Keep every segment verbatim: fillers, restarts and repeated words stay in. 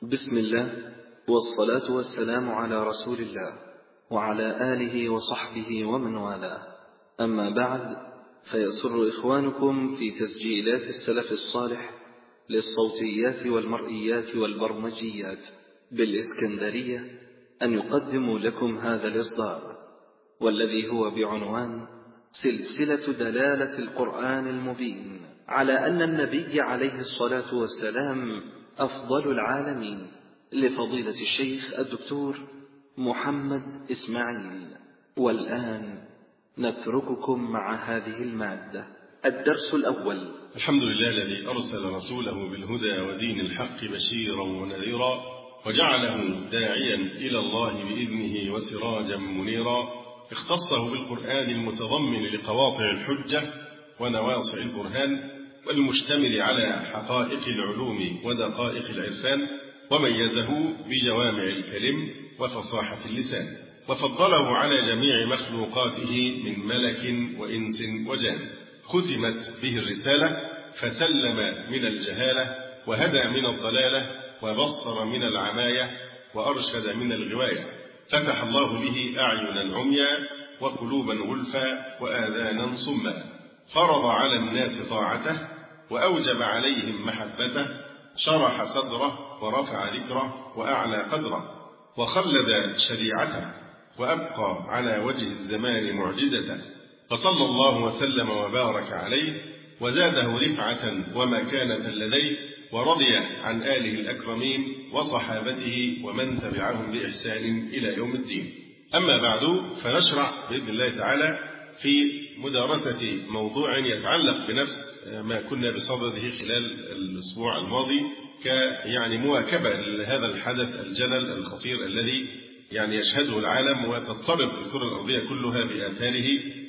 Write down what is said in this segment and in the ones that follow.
بسم الله والصلاة والسلام على رسول الله وعلى آله وصحبه ومن والاه. أما بعد، فيسر إخوانكم في تسجيلات السلف الصالح للصوتيات والمرئيات والبرمجيات بالإسكندرية أن يقدموا لكم هذا الإصدار، والذي هو بعنوان سلسلة دلالة القرآن المبين على أن النبي عليه الصلاة والسلام أفضل العالمين، لفضيلة الشيخ الدكتور محمد إسماعيل. والآن نترككم مع هذه المادة. الدرس الأول. الحمد لله الذي أرسل رسوله بالهدى ودين الحق بشيرا ونذيرا، وجعله داعيا إلى الله بإذنه وسراجا منيرا، اختصه بالقرآن المتضمن لقواطع الحجة ونواصع البرهان، والمشتمل على حقائق العلوم ودقائق العرفان، وميزه بجوامع الكلم وفصاحة اللسان، وفضله على جميع مخلوقاته من ملك وإنس وجان. ختمت به الرسالة فسلم من الجهالة، وهدى من الضلالة، وبصر من العماية، وأرشد من الغواية. فتح الله به أعينا عميا وقلوبا غلفا وآذانا صما، فرض على الناس طاعته وأوجب عليهم محبته، شرح صدره ورفع ذكره وأعلى قدره، وخلد شريعته، وأبقى على وجه الزمان معجزته. فصلى الله وسلم وبارك عليه، وزاده رفعة ومكانة لديه، ورضي عن آله الأكرمين وصحابته ومن تبعهم بإحسان إلى يوم الدين. أما بعد، فنشرع بإذن الله تعالى في مدارسة موضوع يتعلق بنفس ما كنا بصدده خلال الأسبوع الماضي، كيعني مواكبة لهذا الحدث الجلل الخطير الذي يعني يشهده العالم وتضطرب الكرة الأرضية كلها بآثاره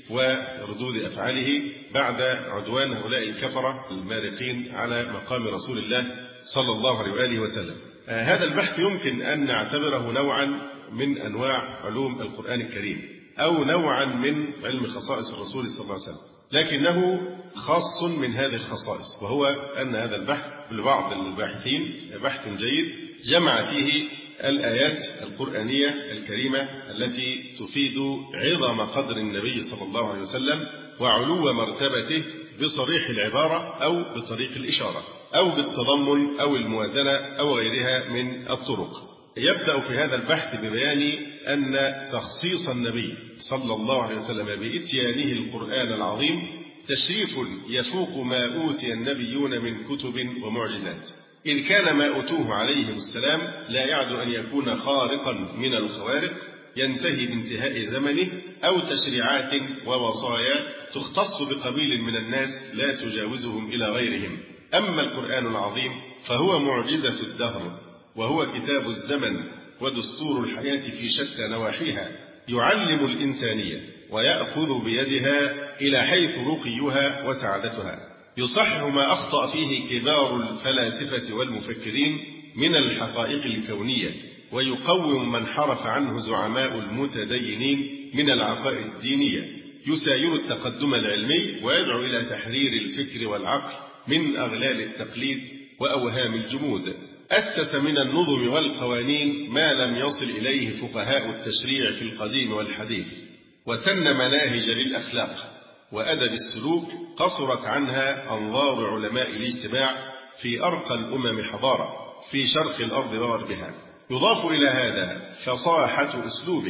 وردود أفعاله بعد عدوان هؤلاء الكفرة المارقين على مقام رسول الله صلى الله عليه وآله وسلم. آه هذا البحث يمكن أن نعتبره نوعا من أنواع علوم القرآن الكريم، أو نوعا من علم خصائص الرسول صلى الله عليه وسلم، لكنه خاص من هذه الخصائص، وهو أن هذا البحث لبعض الباحثين بحث جيد جمع فيه الآيات القرآنية الكريمة التي تفيد عظم قدر النبي صلى الله عليه وسلم وعلو مرتبته بصريح العبارة أو بطريق الإشارة أو بالتضمن أو الموازنة أو غيرها من الطرق. يبدأ في هذا البحث ببيان أن تخصيص النبي صلى الله عليه وسلم بإتيانه القرآن العظيم تشريف يفوق ما أوتي النبيون من كتب ومعجزات، إذ كان ما أوتوه عليهم السلام لا يعد أن يكون خارقا من الخوارق ينتهي بانتهاء زمنه، أو تشريعات ووصايا تختص بقبيل من الناس لا تجاوزهم إلى غيرهم. أما القرآن العظيم فهو معجزة الدهر، وهو كتاب الزمن ودستور الحياة في شتى نواحيها، يعلم الإنسانية ويأخذ بيدها إلى حيث رقيها وسعادتها، يصحح ما أخطأ فيه كبار الفلاسفة والمفكرين من الحقائق الكونية، ويقوم من حرف عنه زعماء المتدينين من العقائد الدينية، يساير التقدم العلمي ويدعو إلى تحرير الفكر والعقل من أغلال التقليد وأوهام الجمود. أسس من النظم والقوانين ما لم يصل إليه فقهاء التشريع في القديم والحديث، وسن مناهج للأخلاق وأدب السلوك قصرت عنها أنظار علماء الاجتماع في أرقى الأمم حضارة في شرق الأرض وغربها. يضاف إلى هذا فصاحة أسلوبه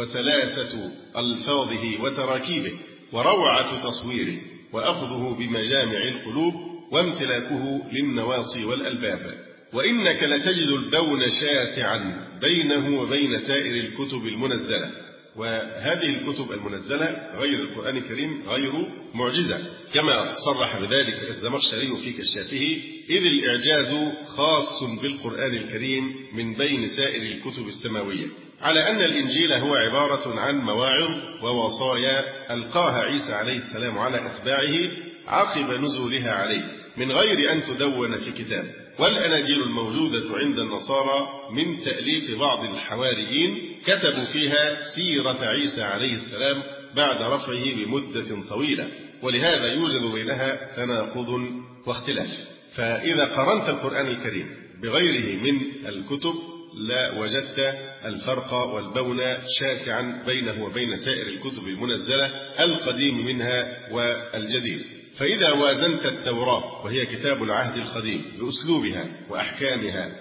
وسلاسة ألفاظه وتراكيبه وروعة تصويره وأخذه بمجامع القلوب وامتلاكه للنواصي والألباب. وإنك لتجد البون شاسعا بينه وبين سائر الكتب المنزلة، وهذه الكتب المنزلة غير القرآن الكريم غير معجزة، كما صرح بذلك الزمخشري في كشافه، إذ الإعجاز خاص بالقرآن الكريم من بين سائر الكتب السماوية، على أن الإنجيل هو عبارة عن مواعظ ووصايا ألقاها عيسى عليه السلام على أتباعه عقب نزولها عليه من غير أن تدون في كتاب. والأناجيل الموجودة عند النصارى من تأليف بعض الحواريين كتبوا فيها سيرة عيسى عليه السلام بعد رفعه بمدة طويلة، ولهذا يوجد بينها تناقض واختلاف. فإذا قارنت القرآن الكريم بغيره من الكتب لا وجدت الفرق والبون شاسعا بينه وبين سائر الكتب المنزلة القديم منها والجديد. فإذا وازنت التوراة وهي كتاب العهد القديم بأسلوبها وأحكامها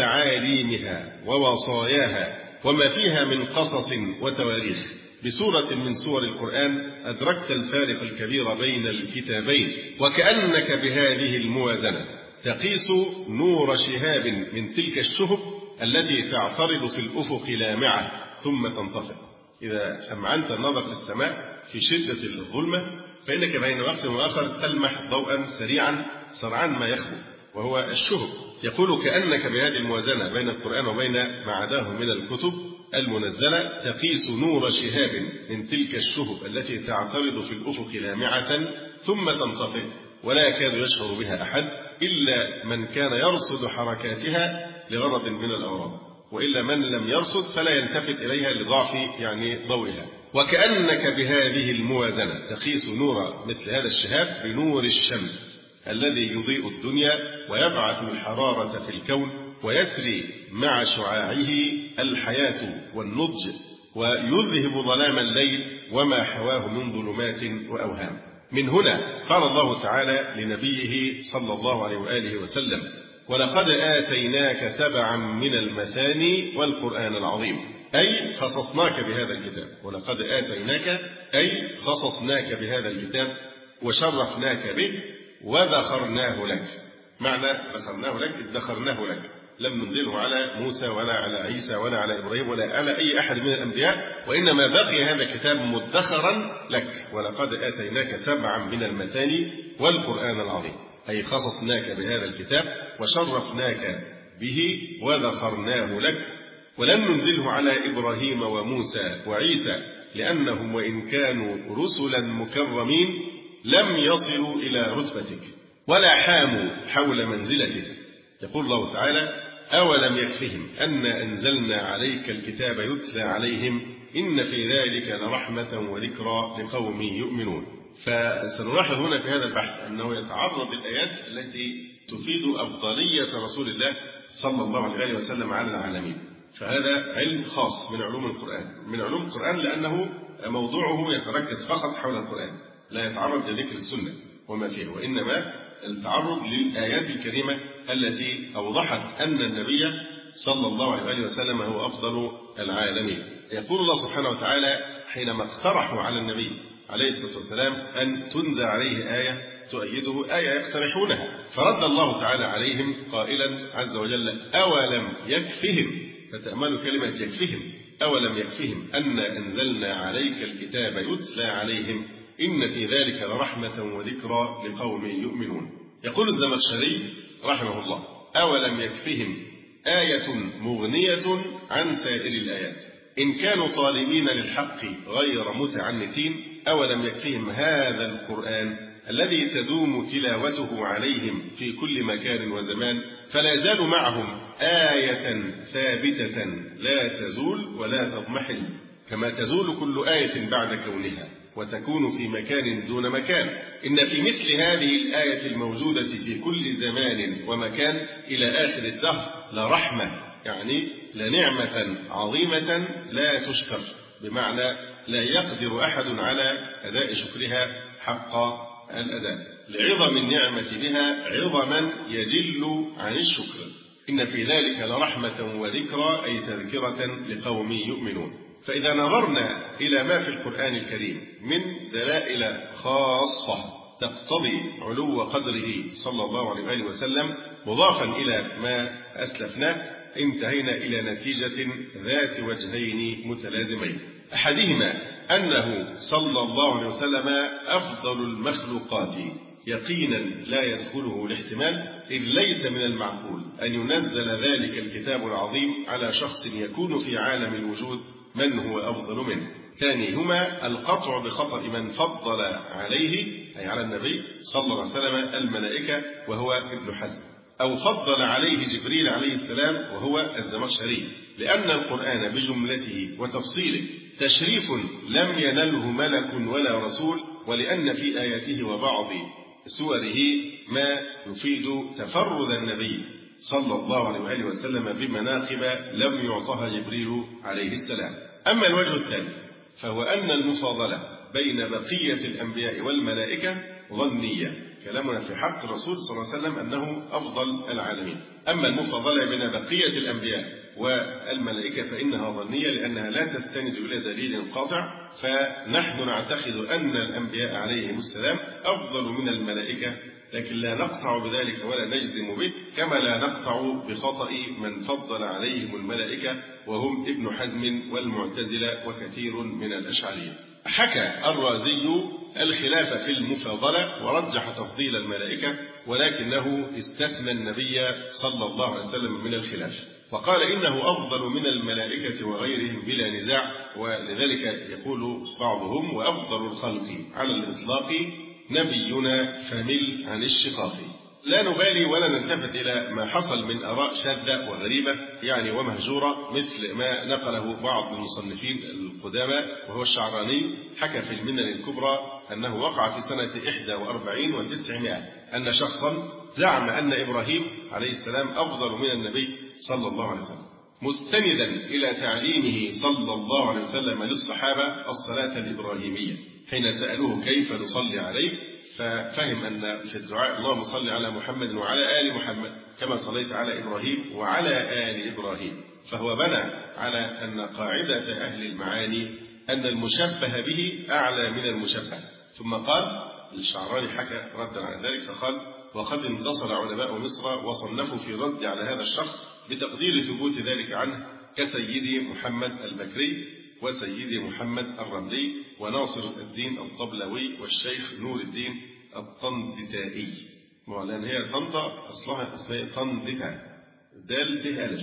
وتعاليمها ووصاياها وما فيها من قصص وتواريخ بسورة من سور القرآن، أدركت الفارق الكبير بين الكتابين، وكأنك بهذه الموازنة تقيس نور شهاب من تلك الشهب التي تعترض في الأفق لامعة ثم تنطفئ. إذا أمعنت النظر في السماء في شدة الظلمة فإنك بين وقت وآخر تلمح ضوءا سريعا سرعان ما يخبو وهو الشهب. يقول كأنك بهذه الموازنة بين القرآن وبين ما عداه من الكتب المنزلة تقيس نور شهاب من تلك الشهب التي تعترض في الأفق لامعة ثم تنطفئ ولا يكاد يشعر بها أحد إلا من كان يرصد حركاتها لغرض من الأغراض، وإلا من لم يرصد فلا يلتفت إليها لضعف يعني ضوئها. وكأنك بهذه الموازنة تقيس نور مثل هذا الشهاب بنور الشمس الذي يضيء الدنيا ويبعث الحرارة في الكون ويسري مع شعاعه الحياة والنضج ويذهب ظلام الليل وما حواه من ظلمات وأوهام. من هنا قال الله تعالى لنبيه صلى الله عليه وآله وسلم: ولقد آتيناك سبعا من المثاني والقرآن العظيم، أي خصصناك بهذا الكتاب. ولقد آتيناك أي خصصناك بهذا الكتاب وشرفناك به وذخرناه لك. معنى ذخرناه لك ادخرناه لك، لم ننزله على موسى ولا على عيسى ولا على إبراهيم ولا على أي أحد من الأنبياء، وإنما بقي هذا الكتاب مدخرا لك. ولقد آتيناك سبعا من المثاني والقرآن العظيم، أي خصصناك بهذا الكتاب وشرفناك به وذخرناه لك. ولم ننزله على إبراهيم وموسى وعيسى لأنهم وإن كانوا رسلا مكرمين لم يصلوا إلى رتبتك ولا حاموا حول منزلتك. يقول الله تعالى: أولم يكفهم أن أنزلنا عليك الكتاب يتلى عليهم إن في ذلك لرحمة وذكرى لقوم يؤمنون. فسنلاحظ هنا في هذا البحث أنه يتعرض للآيات التي تفيد أفضلية رسول الله صلى الله عليه وسلم على العالمين. فهذا علم خاص من علوم القرآن، من علوم القرآن لأنه موضوعه يتركز فقط حول القرآن، لا يتعرض لذكر السنة وما فيه، وإنما التعرض للآيات الكريمة التي أوضحت أن النبي صلى الله عليه وسلم هو أفضل العالمين. يقول الله سبحانه وتعالى حينما اقترحوا على النبي عليه الصلاة والسلام أن تنزل عليه آية تؤيده آية يقترحونها، فرد الله تعالى عليهم قائلا عز وجل: أولم يكفهم. فتأملوا كلمة يكفهم، أولم يكفهم أن أنزلنا عليك الكتاب يتلى عليهم إن في ذلك لرحمة وذكرى لقوم يؤمنون. يقول الزمخشري رحمه الله: أولم يكفهم آية مغنية عن سائر الآيات إن كانوا طالبين للحق غير متعنتين. أولم يكفهم هذا القرآن الذي تدوم تلاوته عليهم في كل مكان وزمان فلا يزال معهم آية ثابتة لا تزول ولا تضمحل كما تزول كل آية بعد كونها وتكون في مكان دون مكان. إن في مثل هذه الآية الموجودة في كل زمان ومكان إلى آخر الدهر لرحمة، يعني لنعمة عظيمة لا تشكر، بمعنى لا يقدر أحد على أداء شكرها حق الأداء، لعظم النعمة بها عظما يجل عن الشكر. إن في ذلك لرحمة وذكرى، أي تذكرة لقوم يؤمنون. فإذا نظرنا إلى ما في القرآن الكريم من دلائل خاصة تقتضي علو قدره صلى الله عليه وسلم مضافا إلى ما أسلفناه، انتهينا إلى نتيجة ذات وجهين متلازمين. أحدهما أنه صلى الله عليه وسلم أفضل المخلوقات يقينا لا يدخله الاحتمال، إذ ليس من المعقول أن ينزل ذلك الكتاب العظيم على شخص يكون في عالم الوجود من هو أفضل منه. ثانيهما القطع بخطأ من فضل عليه أي على النبي صلى الله عليه وسلم الملائكة وهو ابن حزم، أو فضل عليه جبريل عليه السلام وهو الزمخشري، لأن القرآن بجملته وتفصيله تشريف لم ينله ملك ولا رسول، ولأن في آياته وبعض سوره ما يفيد تفرد النبي صلى الله عليه وآله وسلم بمناقب لم يعطها جبريل عليه السلام. أما الوجه الثالث فهو أن المفاضلة بين بقية الأنبياء والملائكة ظنية، كلامنا في حق الرسول صلى الله عليه وسلم أنه أفضل العالمين. أما المفاضلة بين بقية الأنبياء والملائكة فإنها ظنية، لأنها لا تستند إلى دليل قاطع، فنحن نعتقد أن الأنبياء عليهم السلام أفضل من الملائكة، لكن لا نقطع بذلك ولا نجزم به، كما لا نقطع بخطأ من فضل عليهم الملائكة وهم ابن حزم والمعتزلة وكثير من الأشعرية. حكى الرازي الخلاف في المفاضلة ورجح تفضيل الملائكة، ولكنه استثنى النبي صلى الله عليه وسلم من الخلاف، وقال إنه أفضل من الملائكة وغيرهم بلا نزاع. ولذلك يقول بعضهم وأفضل الخلق على الإطلاق نبينا فمل عن الشقاق. لا نبالي ولا نلتفت إلى ما حصل من آراء شاذة وغريبة يعني ومهجورة، مثل ما نقله بعض المصنفين القدامى وهو الشعراني، حكى في المنن الكبرى أنه وقع في سنة إحدى وأربعين وتسعمائة أن شخصا زعم أن إبراهيم عليه السلام أفضل من النبي صلى الله عليه وسلم، مستندا إلى تعليمه صلى الله عليه وسلم للصحابة الصلاة الإبراهيمية حين سألوه كيف نصلي عليه، ففهم أن في الدعاء اللهم صل على محمد وعلى آل محمد كما صليت على إبراهيم وعلى آل إبراهيم، فهو بنى على أن قاعدة أهل المعاني أن المشبه به أعلى من المشبه. ثم قال الشعراني حكى ردا على ذلك فقال وقد انتصر علماء مصر وصنفوا في الرد على هذا الشخص بتقدير ثبوت ذلك عنه كسيدي محمد البكري وسيدي محمد الرملي وناصر الدين الطبلوي والشيخ نور الدين الطندتائي. لأن هي طنطا أصلها اسمها طندتا دال ته ألف،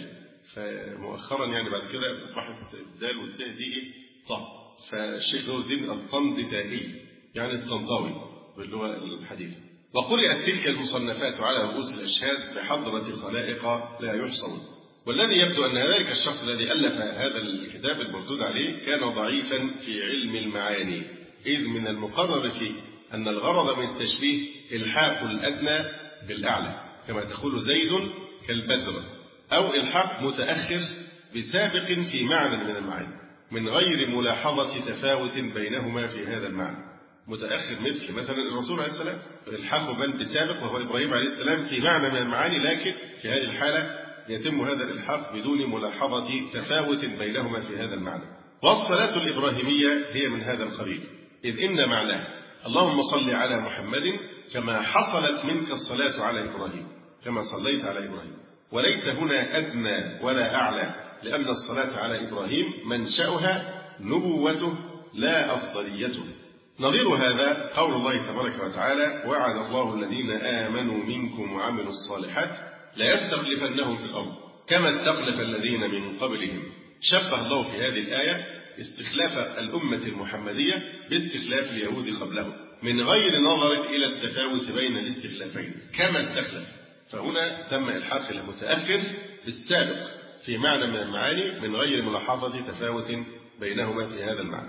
فمؤخرا يعني بعد كده أصبحت الدال والته دي طه، فالشيخ نور الدين الطندتائي يعني الطنطاوي باللغة الحديثة. وقرأت تلك المصنفات على رؤوس الأشهاد بحضرة الخلائق لا يحصون. والذي يبدو أن ذلك الشخص الذي ألف هذا الكتاب المردود عليه كان ضعيفا في علم المعاني، إذ من المقرر فيه أن الغرض من التشبيه إلحاق الأدنى بالأعلى، كما تقول زيد كالبدر، أو إلحاق متأخر بسابق في معنى من المعاني من غير ملاحظة تفاوت بينهما في هذا المعنى. متأخر مثل مثلا الرسول عليه السلام إلحاقه من بسابق وهو إبراهيم عليه السلام في معنى من المعاني، لكن في هذه الحالة يتم هذا الإلحاق بدون ملاحظة تفاوت بينهما في هذا المعنى. والصلاة الإبراهيمية هي من هذا القبيل، إذ إن معناه اللهم صل على محمد كما حصلت منك الصلاة على إبراهيم كما صليت على إبراهيم، وليس هنا أدنى ولا أعلى، لأن الصلاة على إبراهيم منشأها نبوته لا أفضليته. نظير هذا قول الله تبارك وتعالى وعد الله الذين آمنوا منكم وعملوا الصالحات لا يستخلفنهم في الأرض كما استخلف الذين من قبلهم. شبه الله في هذه الآية استخلاف الأمة المحمدية باستخلاف اليهود قبلهم من غير نظر إلى التفاوت بين الاستخلافين كما استخلف، فهنا تم إلحاق المتأخر بالسابق في معنى من المعاني من غير ملاحظة تفاوت بينهما في هذا المعنى.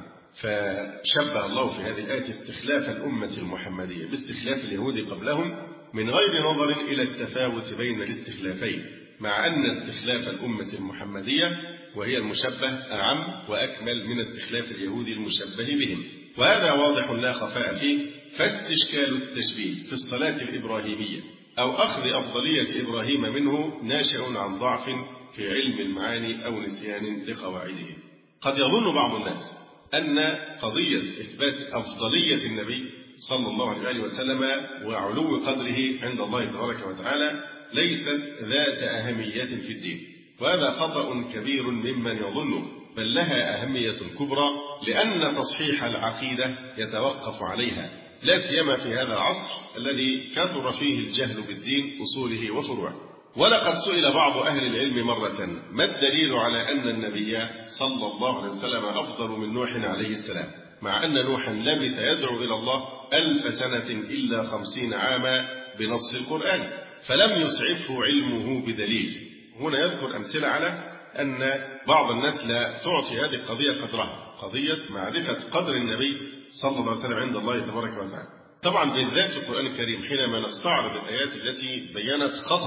فشبه الله في هذه الآية استخلاف الأمة المحمدية باستخلاف اليهود قبلهم من غير نظر إلى التفاوت بين الاستخلافين، مع أن استخلاف الأمة المحمدية وهي المشبه أعم وأكمل من استخلاف اليهود المشبه بهم، وهذا واضح لا خفاء فيه. فاستشكال التشبيه في الصلاة الإبراهيمية أو أخذ أفضلية إبراهيم منه ناشئ عن ضعف في علم المعاني أو نسيان لقواعده. قد يظن بعض الناس أن قضية إثبات أفضلية النبي صلى الله عليه وسلم وعلو قدره عند الله تبارك وتعالى ليست ذات أهمية في الدين، وهذا خطأ كبير ممن يظنه، بل لها أهمية كبرى، لأن تصحيح العقيدة يتوقف عليها، لا سيما في هذا العصر الذي كثر فيه الجهل بالدين أصوله وفروعه. ولقد سئل بعض أهل العلم مرة ما الدليل على أن النبي صلى الله عليه وسلم أفضل من نوح عليه السلام، مع أن نوحا لبث يدعو إلى الله ألف سنة إلا خمسين عاما بنص القرآن، فلم يسعفه علمه بدليل. هنا يذكر أمثلة على أن بعض الناس لا تعطي هذه القضية قدرها، قضية معرفة قدر النبي صلى الله عليه وسلم عند الله تبارك وتعالى. طبعا بالذات في القرآن الكريم حينما نستعرض الآيات التي بيّنت خطر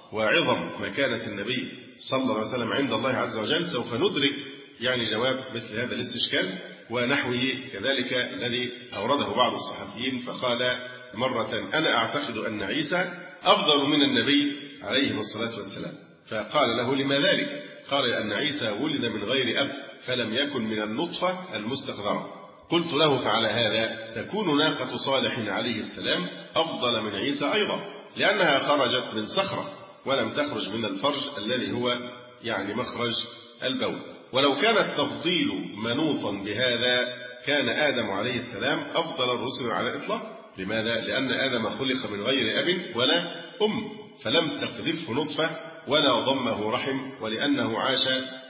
وعظم مكانة النبي صلى الله عليه وسلم عند الله عز وجل سوف ندرك يعني جواب مثل هذا الاستشكال ونحوه كذلك الذي أورده بعض الصحفيين فقال مرة: أنا أعتقد أن عيسى أفضل من النبي عليه الصلاة والسلام. فقال له: لما ذلك؟ قال: لأن عيسى ولد من غير أب فلم يكن من النطفة المستقذرة. قلت له: فعلى هذا تكون ناقة صالح عليه السلام أفضل من عيسى أيضا، لأنها خرجت من صخرة ولم تخرج من الفرج الذي هو يعني مخرج البول. ولو كان التفضيل منوطا بهذا كان آدم عليه السلام أفضل الرسل على الإطلاق. لماذا؟ لأن آدم خلق من غير أب ولا أم، فلم تقذفه نطفة ولا ضمه رحم، ولأنه عاش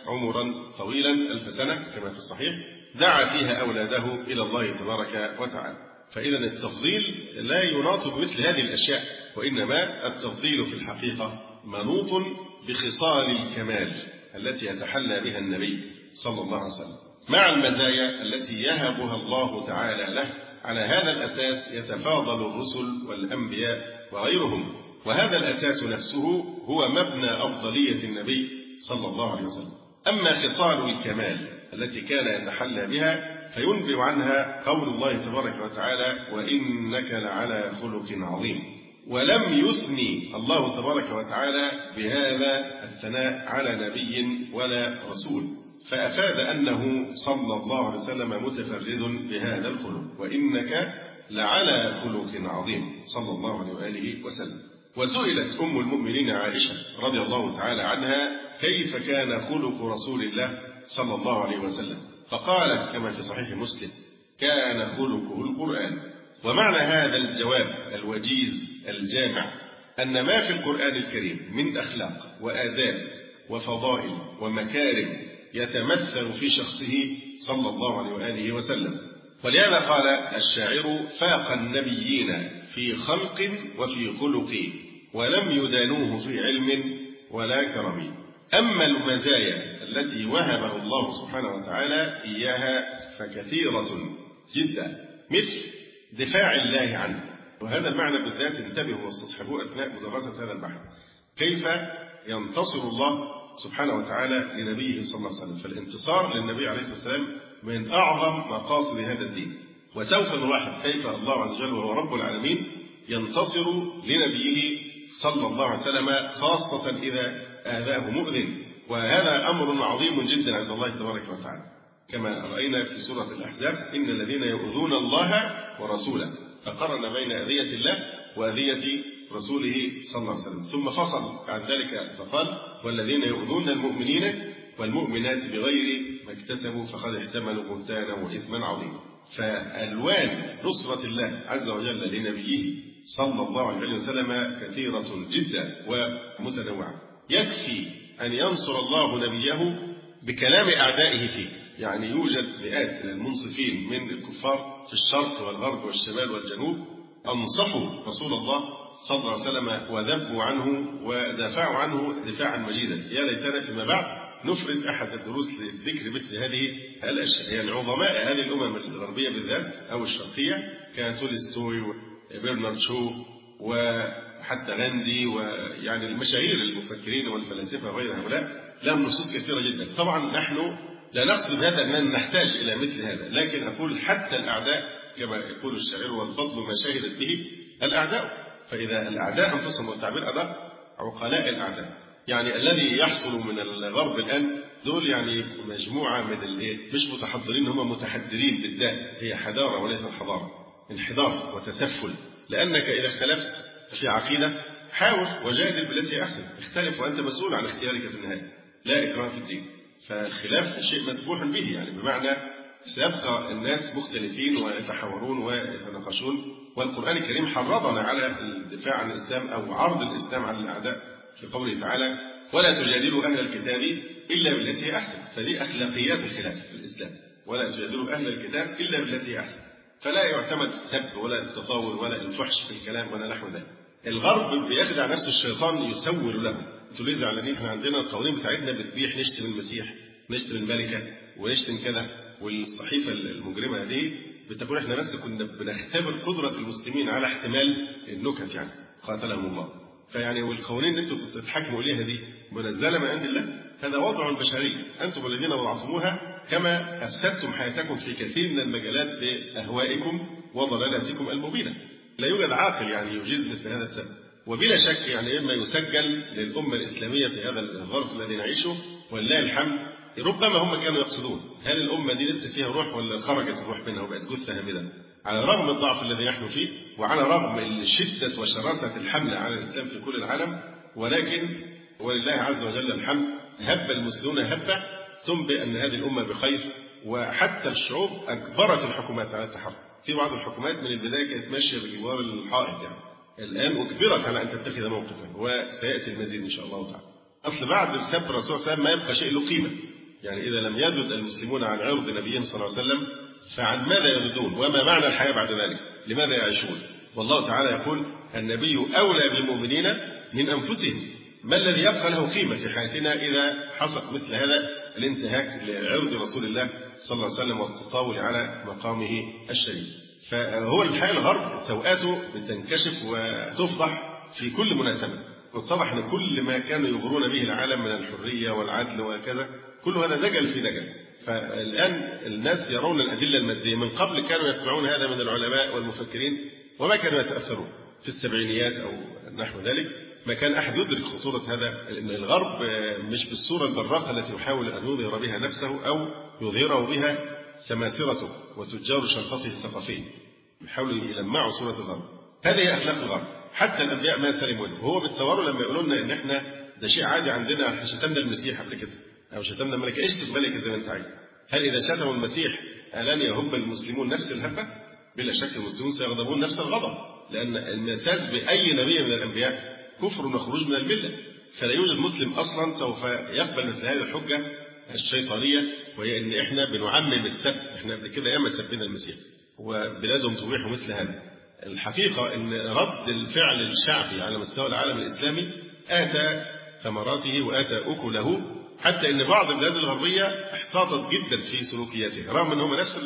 عمرا طويلا ألف سنة كما في الصحيح دعا فيها أولاده إلى الله تبارك وتعالى. فإذا التفضيل لا يناط بمثل هذه الأشياء، وإنما التفضيل في الحقيقة منوط بخصال الكمال التي يتحلى بها النبي صلى الله عليه وسلم مع المزايا التي يهبها الله تعالى له. على هذا الأساس يتفاضل الرسل والأنبياء وغيرهم، وهذا الأساس نفسه هو مبنى أفضلية النبي صلى الله عليه وسلم. أما خصال الكمال التي كان يتحلى بها فينبئ عنها قول الله تبارك وتعالى: وإنك لعلى خلق عظيم. ولم يثني الله تبارك وتعالى بهذا الثناء على نبي ولا رسول، فأفاد أنه صلى الله عليه وسلم متفرد بهذا الخلق، وإنك لعلى خلق عظيم صلى الله عليه وآله وسلم. وسئلت أم المؤمنين عائشة رضي الله تعالى عنها: كيف كان خلق رسول الله صلى الله عليه وسلم؟ فقالت كما في صحيح مسلم: كان خلقه القرآن. ومعنى هذا الجواب الوجيز الجامع أن ما في القرآن الكريم من أخلاق وآداب وفضائل ومكارم يتمثل في شخصه صلى الله عليه وآله وسلم. ولهذا قال الشاعر: فاق النبيين في خلق وفي خلق ولم يدانوه في علم ولا كرم. أما المزايا التي وهبه الله سبحانه وتعالى إياها فكثيرة جدا، مثل دفاع الله عنه، وهذا المعنى بالذات انتبهوا واستصحبوه أثناء مدرسة هذا البحث. كيف ينتصر الله سبحانه وتعالى لنبيه صلى الله عليه وسلم؟ فالانتصار للنبي عليه الصلاة والسلام من أعظم مقاصد هذا الدين، وسوف نلاحظ كيف الله عز وجل وهو رب العالمين ينتصر لنبيه صلى الله عليه وسلم، خاصة إذا آذاه مؤذن، وهذا أمر عظيم جدا عند الله تبارك وتعالى، كما رأينا في سورة الأحزاب: إن الذين يؤذون الله ورسوله، فقرن بين أذية الله وأذية رسوله صلى الله عليه وسلم، ثم فصل بعد ذلك فقال: والذين يؤذون المؤمنين والمؤمنات بغير ما اكتسبوا فقد احتملوا بهتانا وإثما عظيما. فألوان نصرة الله عز وجل لنبيه صلى الله عليه وسلم كثيرة جدا ومتنوعة. يكفي أن ينصر الله نبيه بكلام أعدائه فيه، يعني يوجد مئات من المنصفين من الكفار في الشرق والغرب والشمال والجنوب أنصفوا رسول الله صلى الله عليه وسلم وذبوا عنه ودافعوا عنه دفاعا مجيدا. يا ليتنا فيما بعد نفرد أحد الدروس لذكر مثل هذه الأشياء. يعني عظماء هذه الأمم الغربية بالذات أو الشرقية كتولستوي وبرنارد شو وحتى غاندي، ويعني المشاهير المفكرين والفلاسفة وغير هؤلاء لهم نصوص كثيرة جدا. طبعا نحن لا نقصد بهذا أننا نحتاج إلى مثل هذا، لكن أقول حتى الأعداء كما يقول الشاعر: والفضل ما شهدت به الأعداء. فإذا الأعداء أنفسهم والتعبير أدق عقلاء الأعداء، يعني الذي يحصل من الغرب الآن دول يعني مجموعة من اللي مش متحضرين، هم متحدرين بالداء، هي حضارة وليس حضارة، انحدار وتسفل. لأنك إذا اختلفت في عقيدة حاول وجادل بالتي أحسن، اختلف وأنت مسؤول عن اختيارك في النهاية، لا إكراه في الدين. فالخلاف شيء مسموح به، يعني بمعنى سيبقى الناس مختلفين ويتحاورون ويتناقشون، والقرآن الكريم حرضنا على الدفاع عن الإسلام أو عرض الإسلام على الأعداء في قوله تعالى: ولا تجادلوا أهل الكتاب إلا بالتي هي أحسن. فدي أخلاقيات الخلاف في الإسلام: ولا تجادلوا أهل الكتاب إلا بالتي هي أحسن. فلا يعتمد السب ولا التطاول ولا الفحش في الكلام ولا نحو ذلك. الغرب بيخدع نفس الشيطان يسول له. انتوا ليه زعلانين؟ احنا عندنا القوانين بتاعتنا بتبيح نشتم المسيح، نشتم الملكة، ونشتم كذا. والصحيفة المجرمة دي بتقول احنا بس كنا بنختبر قدرة المسلمين على احتمال النكت، يعني قاتلهم الله. فيعني والقوانين اللي أنتم بتتحكموا إليها دي منزلة من عند الله؟ هذا وضع بشري أنتم الذين وضعتموها، كما أفسدتم حياتكم في كثير من المجالات بأهوائكم وضلالاتكم المبينة. لا يوجد عاقل يعني يجيز مثل هذا السبب. وبلا شك يعني إما يسجل للأمة الإسلامية في هذا الظرف الذي نعيشه ولله الحمد. ربما هم كانوا يقصدون هل الأمة دي لسه فيها روح ولا خرجت الروح منها وبقت جثة هامدة، على رغم الضعف الذي نحن فيه وعلى رغم شدة وشراسة الحملة على الإسلام في كل العالم، ولكن ولله عز وجل الحمد هب المسلمون هبة تنبئ أن هذه الأمة بخير. وحتى الشعوب أجبرت الحكومات على التحرك. في بعض الحكومات من البداية كانت ماشية بجوار الحائط، يعني الآن أجبرت على أن تتخذ موقفا، وسيأتي المزيد إن شاء الله تعالى. أصل بعد سب الرسول صلى الله عليه وسلم ما يبقى شيء له قيمة. يعني إذا لم يذد المسلمون عن عرض نبيهم صلى الله عليه وسلم فعن ماذا يذدون؟ وما معنى الحياة بعد ذلك؟ لماذا يعيشون؟ والله تعالى يقول النبي أولى بالمؤمنين من أنفسهم. ما الذي يبقى له قيمة في حياتنا إذا حصل مثل هذا الانتهاك لعرض رسول الله صلى الله عليه وسلم والتطاول على مقامه الشريف؟ فهو الحقيقة الغرب سوءاته بتنكشف وتفضح في كل مناسبة، واتضح أن كل ما كانوا يغرون به العالم من الحرية والعدل وكذا كل هذا دجل في دجل. فالآن الناس يرون الأدلة المادية. من قبل كانوا يسمعون هذا من العلماء والمفكرين وما كانوا يتأثرون. في السبعينيات أو نحو ذلك ما كان أحد يدرك خطورة هذا. إن الغرب مش بالصورة البراقة التي يحاول أن يظهر بها نفسه أو يظهره بها سماسرته وتجار شنطته الثقافية، يحاولوا يلمعوا صورة الغرب. هذه أخلاق الغرب. حتى الأنبياء ما سلموا منه. وهو بتصوروا لما يقولوا لنا إن إحنا ده شيء عادي عندنا، إحنا شتمنا المسيح قبل كده أو شتمنا الملك، اشتم ملك زي ما أنت عايز. هل إذا شتموا المسيح ألن يهب المسلمون نفس الهبة؟ بلا شك المسلمون سيغضبون نفس الغضب، لأن المساس بأي نبي من الأنبياء كفر وخروج من الملة. فلا يوجد مسلم أصلا سوف يقبل مثل هذه الحجة الشيطانية، وهي إن إحنا بنعمم السب. إحنا قبل كده ياما سبنا المسيح وبلادهم تبيح مثل هذا. الحقيقة إن رد الفعل الشعبي على مستوى العالم الإسلامي آتى ثمراته وآتى أكله، حتى إن بعض البلاد الغربية احتاطت جدا في سلوكياتها، رغم أنهم نفس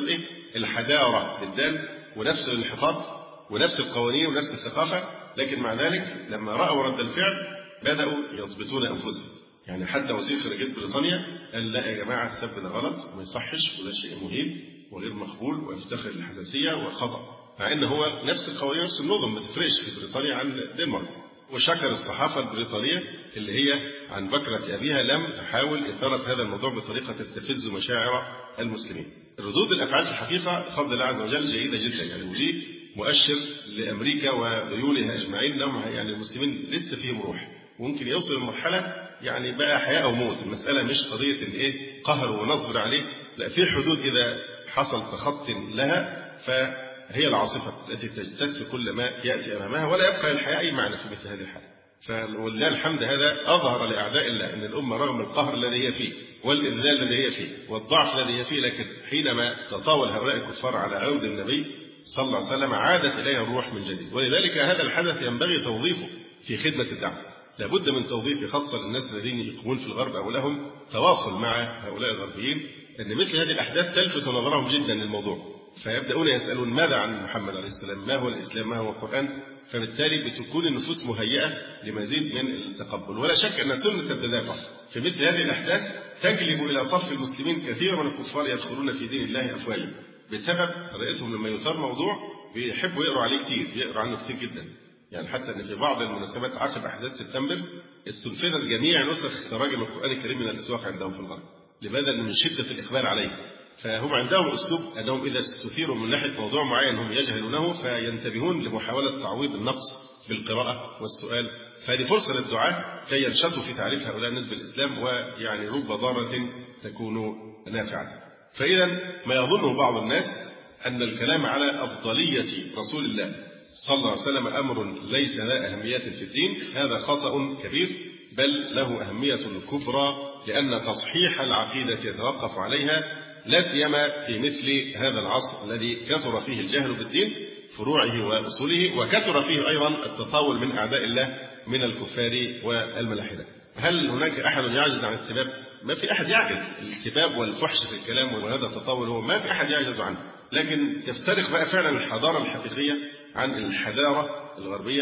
الحدارة بالدال ونفس الانحطاط ونفس القوانين ونفس الثقافة، لكن مع ذلك لما رأوا رد الفعل بدأوا يضبطون أنفسهم. يعني حتى وزير خارجية بريطانيا قال لا يا جماعة السب ده غلط وما يصحش وده شيء مهين وغير مقبول ويفتخر الحساسية وخطأ، مع إن هو نفس القوانين نفس النظم ما تفرقش في بريطانيا عن الدنمارك. وشكر الصحافة البريطانية اللي هي عن بكرة أبيها لم تحاول إثارة هذا الموضوع بطريقة تستفز مشاعر المسلمين. ردود الأفعال في الحقيقة بفضل الله عز وجل جيدة جدا، يعني ودي مؤشر لأمريكا وذيولها أجمعين أنهم يعني المسلمين لسه فيهم روح، وممكن يوصل لمرحلة يعني بقى حياة أو موت. المسألة مش قضية الإيه قهر ونصبر عليه، لا، في حدود إذا حصل تخطي لها فهي العاصفة التي تجتث كل ما يأتي أمامها، ولا يبقى للحياة أي معنى في مثل هذه الحالة. فولله الحمد هذا أظهر لأعداء الله أن الأمة رغم القهر الذي هي فيه والإذلال الذي هي فيه والضعف الذي هي فيه، لكن حينما تطاول هؤلاء الكفار على عود النبي صلى الله عليه وسلم عادت إليها الروح من جديد. ولذلك هذا الحدث ينبغي توظيفه في خدمة الدعوة. لابد من توظيفه خاصة للناس الذين يقومون في الغرب أو لهم تواصل مع هؤلاء الغربيين، أن مثل هذه الأحداث تلفت نظرهم جدا للموضوع، فيبدأون يسألون ماذا عن محمد عليه السلام، ما هو الإسلام، ما هو القرآن. فبالتالي بتكون النفوس مهيئة لمزيد من التقبل. ولا شك أن سنة التدافع في مثل هذه الأحداث تجلب إلى صف المسلمين كثير من الكفار يدخلون في دين الله أفواجا، بسبب طريقتهم لما يثار موضوع بيحبوا يقروا عليه كتير، يقروا عنه كتير جدا. يعني حتى أن في بعض المناسبات عقب أحداث سبتمبر استنفذت جميع نسخ تراجم القرآن الكريم من الأسواق عندهم في الغرب. لماذا؟ من شدة الإقبال عليه. فهم عندهم أسلوب أنهم إذا استثيروا من ناحية موضوع معين هم يجهلونه فينتبهون لمحاولة تعويض النقص بالقراءة والسؤال. فهذه فرصة للدعاة كي ينشطوا في تعريف هؤلاء الناس بالإسلام، ويعني رب ضارة تكون نافعة. فإذا ما يظنه بعض الناس أن الكلام على أفضلية رسول الله صلى الله عليه وسلم أمر ليس ذا أهمية في الدين، هذا خطأ كبير، بل له أهمية كبرى، لأن تصحيح العقيدة يتوقف عليها، لا سيما في مثل هذا العصر الذي كثر فيه الجهل بالدين فروعه وأصوله، وكثر فيه أيضا التطاول من أعداء الله من الكفار والملاحدة. هل هناك أحد يعجز عن السباب؟ ما في أحد يعجز. السباب والفحش في الكلام وهذا التطاول هو ما في أحد يعجز عنه، لكن تفترق بقى فعلا الحضارة الحقيقية عن الحضارة الغربية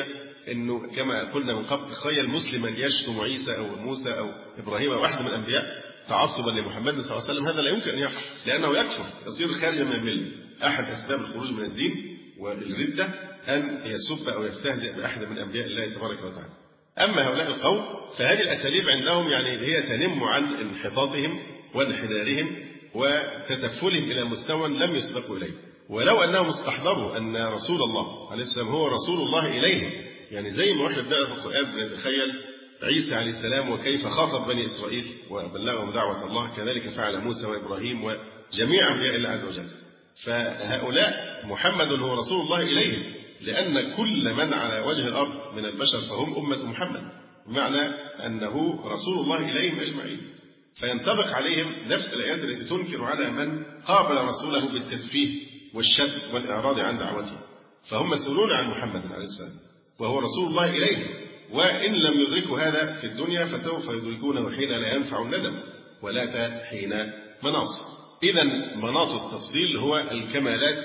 أنه كما قلنا من قبل، تخيل مسلما يشتم عيسى أو موسى أو إبراهيم أو واحد من الأنبياء تعصبا لمحمد صلى الله عليه وسلم، هذا لا يمكن أن يحدث، لأنه يكفر، يصير خارجا من الملة. أحد أسباب الخروج من الدين والردة أن يسب أو يستهزئ بأحد من أنبياء الله تبارك وتعالى. أما هؤلاء القوم فهذه الأساليب عندهم يعني هي تنم عن انحطاطهم وانحدارهم وتسفلهم إلى مستوى لم يسبقوا إليه. ولو أنهم استحضروا أن رسول الله عليه السلام هو رسول الله إليهم، يعني زي ما احنا بنقرا في القرآن بنتخيل عيسى عليه السلام وكيف خاطب بني إسرائيل وبلغهم دعوة الله، كذلك فعل موسى وإبراهيم وجميع أنبياء الله عز وجل. فهؤلاء محمد هو رسول الله إليهم، لأن كل من على وجه الأرض من البشر فهم أمة محمد، بمعنى أنه رسول الله إليهم أجمعين. فينطبق عليهم نفس الآيات التي تنكر على من قابل رسوله بالتسفيه والشد والإعراض عن دعوته. فهم مسؤولون عن محمد عليه السلام وهو رسول الله إليهم، وإن لم يدركوا هذا في الدنيا فسوف يدركونه حين لا ينفع الندم ولا حين مناص. إذا مناط التفضيل هو الكمالات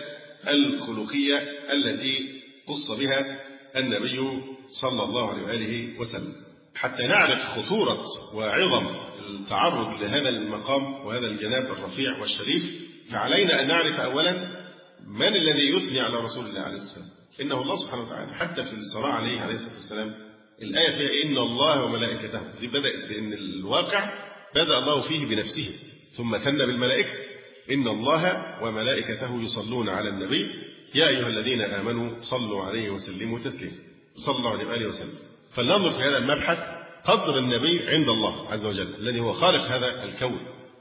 الخلقية التي خص بها النبي صلى الله عليه وآله وسلم. حتى نعرف خطورة وعظم التعرض لهذا المقام وهذا الجناب الرفيع والشريف، فعلينا أن نعرف أولا من الذي يثني على رسول الله عليه السلام. إنه الله سبحانه وتعالى. حتى في الصلاة عليه عليه الصلاة والسلام الآية فيها إن الله وملائكته، دي بدأت بأن الواقع بدأ الله فيه بنفسه ثم ثنى بالملائكة. إن الله وملائكته يصلون على النبي يا أيها الذين آمنوا صلوا عليه وسلموا تسليما، صلى الله عليه وآله وسلم. فلننظر في هذا المبحث قدر النبي عند الله عز وجل الذي هو خالق هذا الكون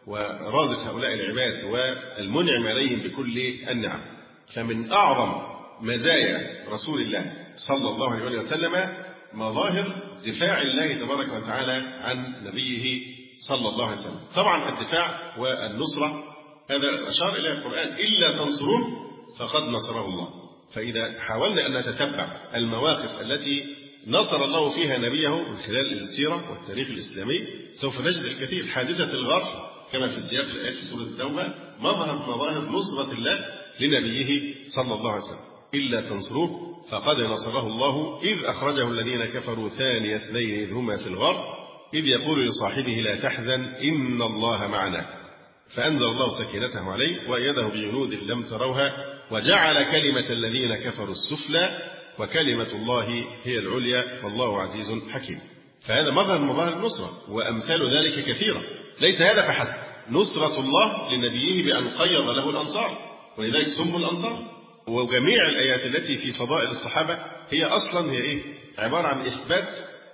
ورازق هؤلاء العباد والمنعم عليهم بكل النعم. فمن أعظم مزايا رسول الله صلى الله عليه وآله وسلم مظاهر دفاع الله تبارك وتعالى عن نبيه صلى الله عليه وسلم. طبعا الدفاع والنصرة هذا أشار إلى القرآن إلا تنصروه فقد نصره الله. فإذا حاولنا أن نتتبع المواقف التي نصر الله فيها نبيه من خلال السيرة والتاريخ الإسلامي سوف نجد الكثير. حادثة الغار كما في سياق الآيات في سورة التوبة مظهر مظاهر نصرة الله لنبيه صلى الله عليه وسلم. إلا تنصروه فقد نصره الله إذ أخرجه الذين كفروا ثاني اثنين إذ هما في الغار إذ يقول لصاحبه لا تحزن إن الله معنا فأنزل الله سكينته عليه وأيده بجنود لم تروها وجعل كلمة الذين كفروا السفلى وكلمة الله هي العليا والله عزيز حكيم. فهذا مظهر من مظاهر النصرة وأمثال ذلك كثيرة. ليس هذا فحسب، نصرة الله لنبيه بأن قيض له الأنصار ولذلك سموا الأنصار. وجميع الآيات التي في فضائل الصحابة هي أصلا هي إيه؟ عبارة عن إثبات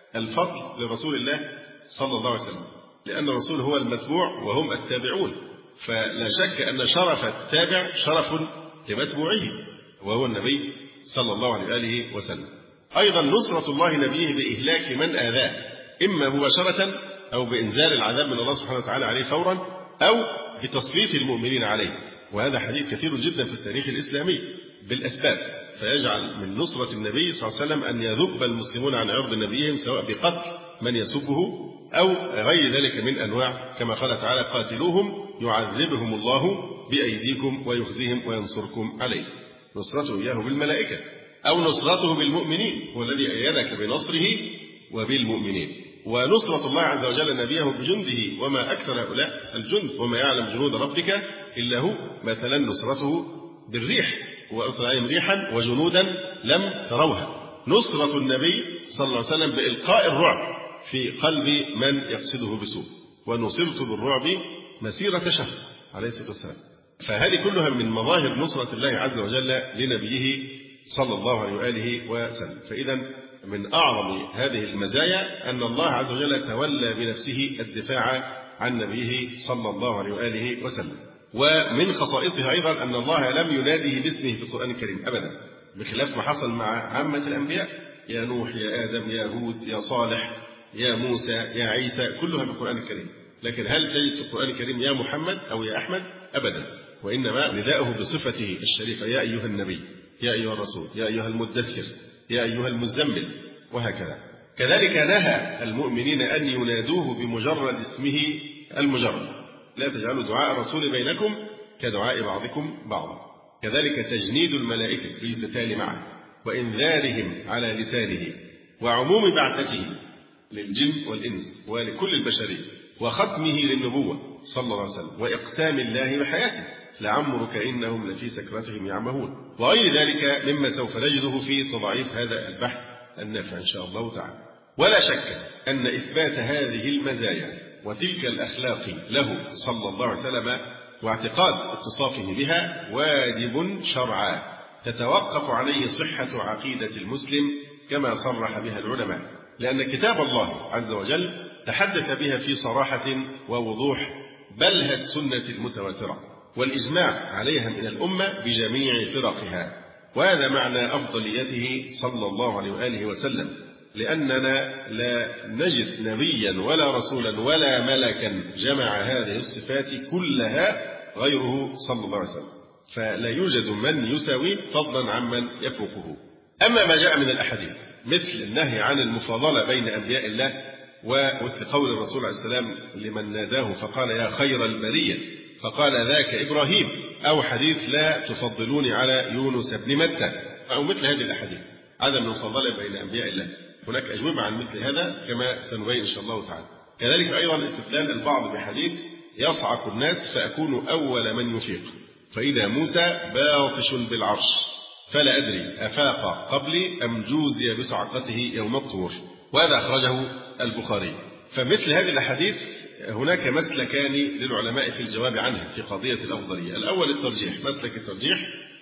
الفضل لرسول الله صلى الله عليه وسلم، لأن الرسول هو المتبوع وهم التابعون، فلا شك أن شرف التابع شرف لمتبوعه وهو النبي صلى الله عليه وآله وسلم. أيضا نصرة الله نبيه بإهلاك من آذاه إما مباشرة أو بإنزال العذاب من الله سبحانه وتعالى عليه فورا أو بتصفية المؤمنين عليه، وهذا حديث كثير جدا في التاريخ الإسلامي بالأسباب، فيجعل من نصرة النبي صلى الله عليه وسلم أن يذب المسلمون عن عرض نبيهم سواء بقتل من يسبه أو غير ذلك من أنواع كما قال تعالى قاتلوهم يعذبهم الله بأيديكم ويخزيهم وينصركم عليه. نصرته إياه بالملائكة أو نصرته بالمؤمنين هو الذي أيدك بنصره وبالمؤمنين. ونصرة الله عز وجل نبيه بجنده وما أكثر هؤلاء الجند وما يعلم جنود ربك إلا هو. مثلا نصرته بالريح وأرسل عليهم ريحا وجنودا لم تروها. نصرة النبي صلى الله عليه وسلم بإلقاء الرعب في قلب من يقصده بسوء ونصرت بالرعب مسيرة شهر عليه الصلاة والسلام. فهذه كلها من مظاهر نصرة الله عز وجل لنبيه صلى الله عليه وآله وسلم. فإذا من أعظم هذه المزايا أن الله عز وجل تولى بنفسه الدفاع عن نبيه صلى الله عليه وآله وسلم. ومن خصائصها أيضا أن الله لم يناديه باسمه في القرآن الكريم أبدا، بخلاف ما حصل مع عامة الأنبياء يا نوح يا آدم يا هود يا صالح يا موسى يا عيسى كلها في القرآن الكريم. لكن هل تجد في القرآن الكريم يا محمد أو يا أحمد؟ أبدا، وإنما نداؤه بصفته الشريفة يا أيها النبي يا أيها الرسول يا أيها المدثر يا أيها المزمل وهكذا. كذلك نهى المؤمنين أن ينادوه بمجرد اسمه المجرد، لا تجعلوا دعاء الرسول بينكم كدعاء بعضكم بعضا. كذلك تجنيد الملائكة للقتال معه وإنذارهم على لسانه وعموم بعثته للجن والإنس ولكل البشرية، وختمه للنبوة صلى الله عليه وسلم، وإقسام الله بحياته لعمرك إنهم لفي سكرتهم يعمهون، وغير ذلك مما سوف نجده في تضعيف هذا البحث النافع إن شاء الله تعالى. ولا شك أن إثبات هذه المزايا وتلك الأخلاق له صلى الله عليه وسلم واعتقاد اتصافه بها واجب شرعا تتوقف عليه صحة عقيدة المسلم كما صرح بها العلماء، لأن كتاب الله عز وجل تحدث بها في صراحة ووضوح، بل السنة المتواترة والإجماع عليها من الأمة بجميع فرقها. وهذا معنى أفضليته صلى الله عليه وآله وسلم، لأننا لا نجد نبيا ولا رسولا ولا ملكا جمع هذه الصفات كلها غيره صلى الله عليه وسلم، فلا يوجد من يساوي فضلا عمن يفوقه. أما ما جاء من الأحاديث مثل النهي عن المفاضلة بين أنبياء الله، ومثل قول الرسول عليه السلام لمن ناداه فقال يا خير البرية فقال ذاك إبراهيم، أو حديث لا تفضلوني على يونس بن متى، أو مثل هذه الأحاديث عدم المفاضلة بين أنبياء الله. هناك أجوبة عن مثل هذا كما سنبين إن شاء الله تعالى. كذلك أيضا استدلال البعض بحديث يصعق الناس فأكون أول من يفيق، فإذا موسى باطش بالعرش فلا أدري أفاق قبلي أم جوزي بصعقته يوم الطور، وهذا أخرجه البخاري. فمثل هذه الأحاديث هناك مسلكان للعلماء في الجواب عنها في قضية الأفضلية. الأول الترجيح، مسلك الترجيح،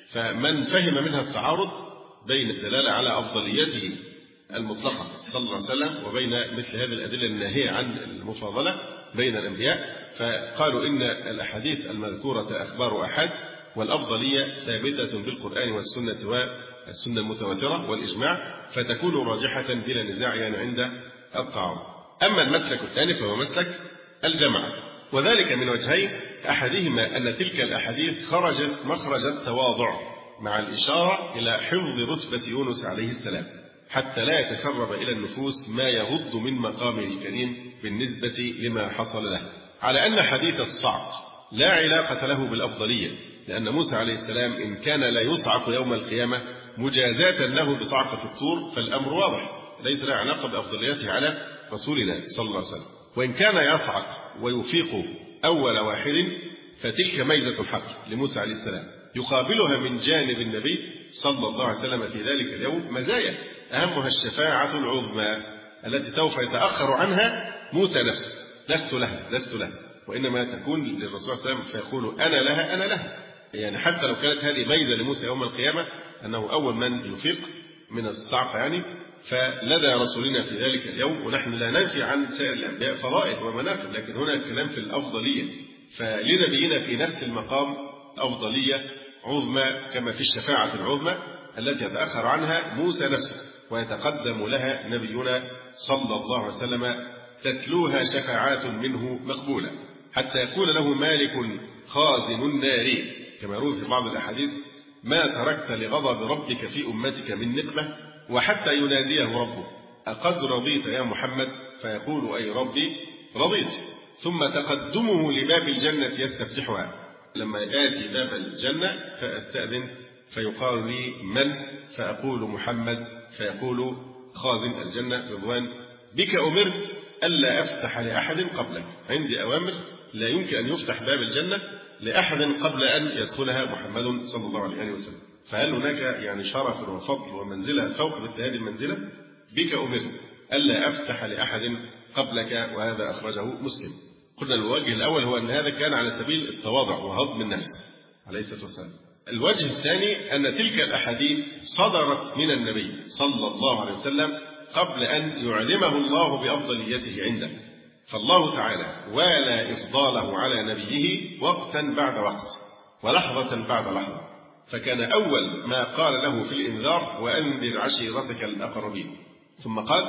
فمن فهم منها التعارض بين الدلالة على أفضليته المطلقة صلى الله عليه وسلم وبين مثل هذه الأدلة الناهية عن المفاضلة بين الأنبياء، فقالوا إن الأحاديث المذكورة أخبار أحد، والأفضلية ثابتة بالقرآن والسنة والسنة المتواترة والإجماع، فتكون راجحة بلا نزاع يعني عند التعارض. أما المسلك الثاني فهو مسلك الجمع، وذلك من وجهين، أحدهما أن تلك الأحاديث خرجت مخرج التواضع مع الإشارة إلى حفظ رتبة يونس عليه السلام حتى لا يتسرب إلى النفوس ما يغض من مقامه الكريم بالنسبة لما حصل له، على أن حديث الصعق لا علاقة له بالأفضلية، لأن موسى عليه السلام إن كان لا يصعق يوم القيامة مجازاة له بصعقة الطور فالأمر واضح، ليس له علاقة بأفضليته على رسولنا صلى الله عليه وسلم. وإن كان يصعق ويفيق أول واحد فتلك ميزة الحق لموسى عليه السلام، يقابلها من جانب النبي صلى الله عليه وسلم في ذلك اليوم مزايا، أهمها الشفاعة العظمى التي سوف يتأخر عنها موسى نفسه، لست لها لست لها، وإنما تكون للرسول صلى الله عليه وسلم فيقول أنا لها أنا لها، يعني حتى لو كانت هذه ميزة لموسى يوم القيامة أنه أول من يفيق من الصعق يعني، فلدى رسولنا في ذلك اليوم، ونحن لا ننفي عن سائر الأنبياء فضائل ومناقب، لكن هنا الكلام في الأفضلية، فلنبينا في نفس المقام أفضلية عظمى كما في الشفاعة العظمى التي يتأخر عنها موسى نفسه ويتقدم لها نبينا صلى الله عليه وسلم تتلوها شفاعات منه مقبولة، حتى يقول له مالك خازن النار كما روي في بعض الأحاديث ما تركت لغضب ربك في أمتك من نقمة، وحتى يناديه ربه أقد رضيت يا محمد فيقول أي ربي رضيت، ثم تقدمه لباب الجنة يستفتحها، لما يأتي باب الجنة فأستأذن فيقال لي من، فأقول محمد، فيقول خازن الجنة رضوان بك أمرت ألا أفتح لأحد قبلك، عندي أوامر لا يمكن أن يفتح باب الجنة لأحد قبل أن يدخلها محمد صلى الله عليه وسلم. فهل هناك يعني شرف وفضل ومنزلة فوق مثل هذه المنزلة؟ بك أمرت ألا أفتح لأحد قبلك، وهذا أخرجه مسلم. قلنا الوجه الأول هو أن هذا كان على سبيل التواضع وهضم النفس عليه الصلاة والسلام. الوجه الثاني أن تلك الأحاديث صدرت من النبي صلى الله عليه وسلم قبل أن يعلمه الله بأفضليته عنده، فالله تعالى والى إفضاله على نبيه وقتا بعد وقت ولحظة بعد لحظة، فكان أول ما قال له في الإنذار وأنذر عشيرتك الأقربين، ثم قال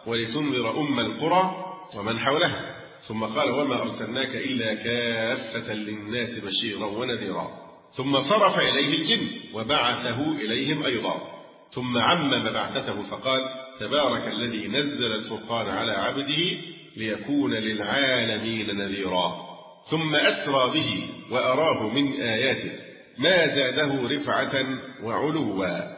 ولتنذر أم القرى ومن حولها، ثم قال وما أرسلناك إلا كافة للناس بشيرا ونذيرا، ثم صرف إليه الجن وبعثه إليهم أيضا، ثم عمم بعثته فقال تبارك الذي نزل الفرقان على عبده ليكون للعالمين نذيرا، ثم أسرى به وأراه من آياته ما زاده رفعة وعلوا،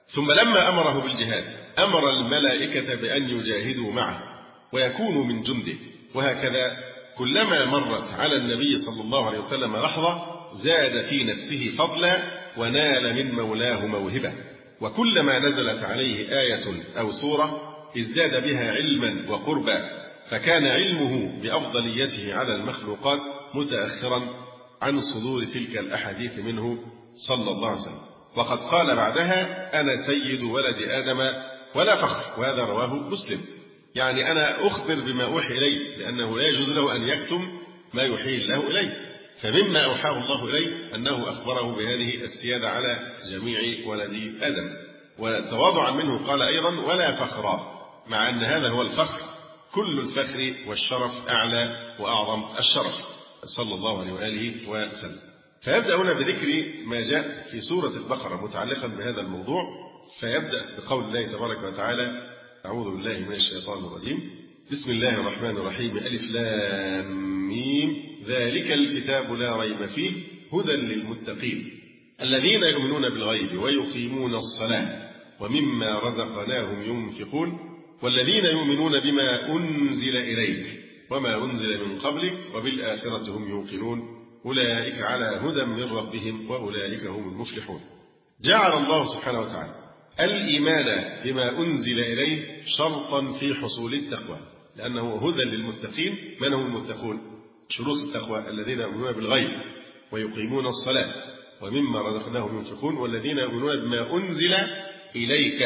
ثم لما أمره بالجهاد أمر الملائكة بأن يجاهدوا معه ويكونوا من جنده، وهكذا كلما مرت على النبي صلى الله عليه وسلم لحظة زاد في نفسه فضلا ونال من مولاه موهبة، وكلما نزلت عليه آية أو سورة ازداد بها علما وقربا، فكان علمه بأفضليته على المخلوقات متأخرا عن صدور تلك الأحاديث منه صلى الله عليه وسلم. وقد قال بعدها: أنا سيد ولد آدم ولا فخر، وهذا رواه مسلم. يعني أنا أخبر بما أوحي إليه، لأنه لا يجوز له أن يكتم ما يوحي الله إليه، فمما أوحاه الله إليه أنه أخبره بهذه السيادة على جميع ولد آدم. وتواضعا منه قال أيضا: ولا فخرا، مع أن هذا هو الفخر، كل الفخر والشرف أعلى وأعظم الشرف، صلى الله عليه وآله وسلم. فيبدأ هنا بذكر ما جاء في سورة البقرة متعلقا بهذا الموضوع، فيبدأ بقول الله تبارك وتعالى: أعوذ بالله من الشيطان الرجيم، بسم الله الرحمن الرحيم، ألف لام ميم، ذلك الكتاب لا ريب فيه هدى للمتقين الذين يؤمنون بالغيب ويقيمون الصلاة ومما رزقناهم ينفقون والذين يؤمنون بما أنزل إليك وما أنزل من قبلك وبالآخرة هم يوقنون أولئك على هدى من ربهم وأولئك هم المفلحون. جعل الله سبحانه وتعالى الإيمان بما أنزل إليه شرطا في حصول التقوى، لأنه هدى للمتقين. من هم المتقون؟ شروط التقوى: الذين يؤمنون بالغيب ويقيمون الصلاة ومما رزقناهم ينفقون والذين يؤمنون بما أنزل إليك.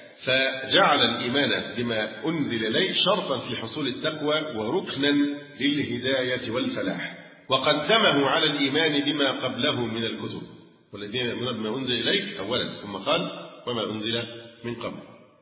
فجعل الإيمان بما أنزل إليه شرطا في حصول التقوى وركنا للهداية والفلاح، وقدمه على الإيمان بما قبله من الكتب، والذين يؤمنون بما أنزل إليك أولا، ثم قال: وما أنزل من قبل،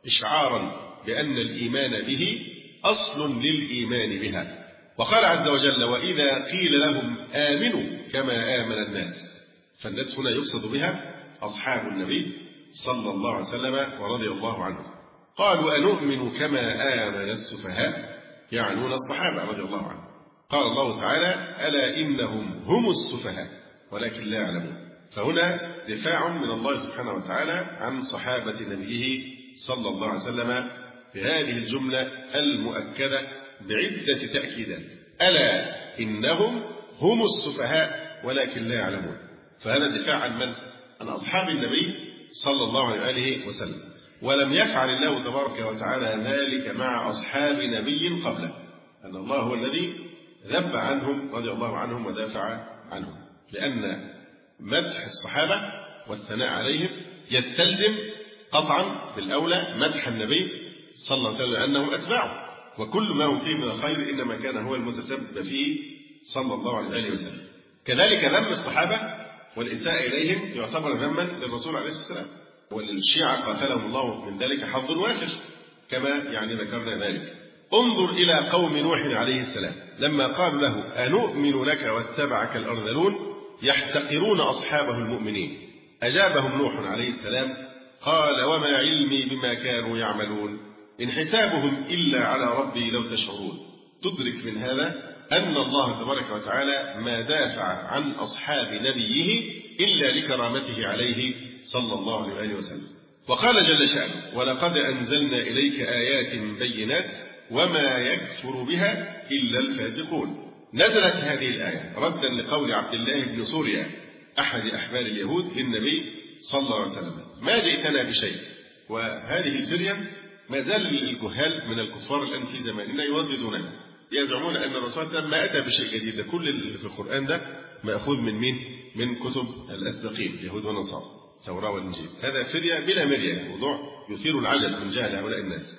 إشعارا بأن الإيمان به أصل للإيمان بها. وقال عز وجل: وإذا قيل لهم آمنوا كما آمن الناس، فالناس هنا يقصد بها أصحاب النبي صلى الله عليه وسلم ورضي الله عنه. قالوا: أنؤمن كما آمن السفهاء، يعنون الصحابة رضي الله عنهم. قال الله تعالى: ألا إنهم هم السفهاء ولكن لا يعلمون. فهنا دفاع من الله سبحانه وتعالى عن صحابة نبيه صلى الله عليه وسلم في هذه الجملة المؤكدة بعدة تأكيدات: ألا إنهم هم السفهاء ولكن لا يعلمون. فهذا دفاع عن من؟ عن أصحاب النبي صلى الله عليه وسلم. ولم يفعل الله تبارك وتعالى ذلك مع أصحاب نبي قبله، أن الله هو الذي ذب عنهم رضي الله عنهم ودافع عنهم، لأن مدح الصحابة والثناء عليهم يستلزم قطعا بالأولى مدح النبي صلى الله عليه وسلم أنهم أتباعه، وكل ما هم فيه من الخير إنما كان هو المتسبب فيه صلى الله عليه وسلم. كذلك ذم الصحابة والإساءة إليهم يعتبر ذما للرسول عليه الصلاة والسلام، وللشيعة قاتلهم الله من ذلك حظ وافر كما يعني ذكرنا ذلك. انظر إلى قوم نوح عليه السلام لما قالوا له: أنؤمن لك واتبعك الأرذلون يحتقرون أصحابه المؤمنين، أجابهم نوح عليه السلام قال: وما علمي بما كانوا يعملون إن حسابهم إلا على ربي لو تشعرون. تدرك من هذا أن الله تبارك وتعالى ما دافع عن أصحاب نبيه إلا لكرامته عليه صلى الله عليه وسلم. وقال جل شأنه: ولقد أنزلنا إليك آيات بينات وما يكفر بها إلا الفاسقون. نزلت هذه الآية ردا لقول عبد الله بن سوريا أحد أحبار اليهود للنبي صلى الله عليه وسلم: ما جئتنا بشيء. وهذه الفرية ما زال الجهال من الكفار الآن في زماننا يرددونها، يزعمون أن الرسول صلى الله عليه وسلم ما أتى بشيء جديد، كل اللي في القرآن ده مأخوذ من مين؟ من كتب الأسبقين اليهود والنصارى، التوراة والإنجيل. هذا فرية بلا مرية، موضوع يثير العجب من جهل هؤلاء الناس.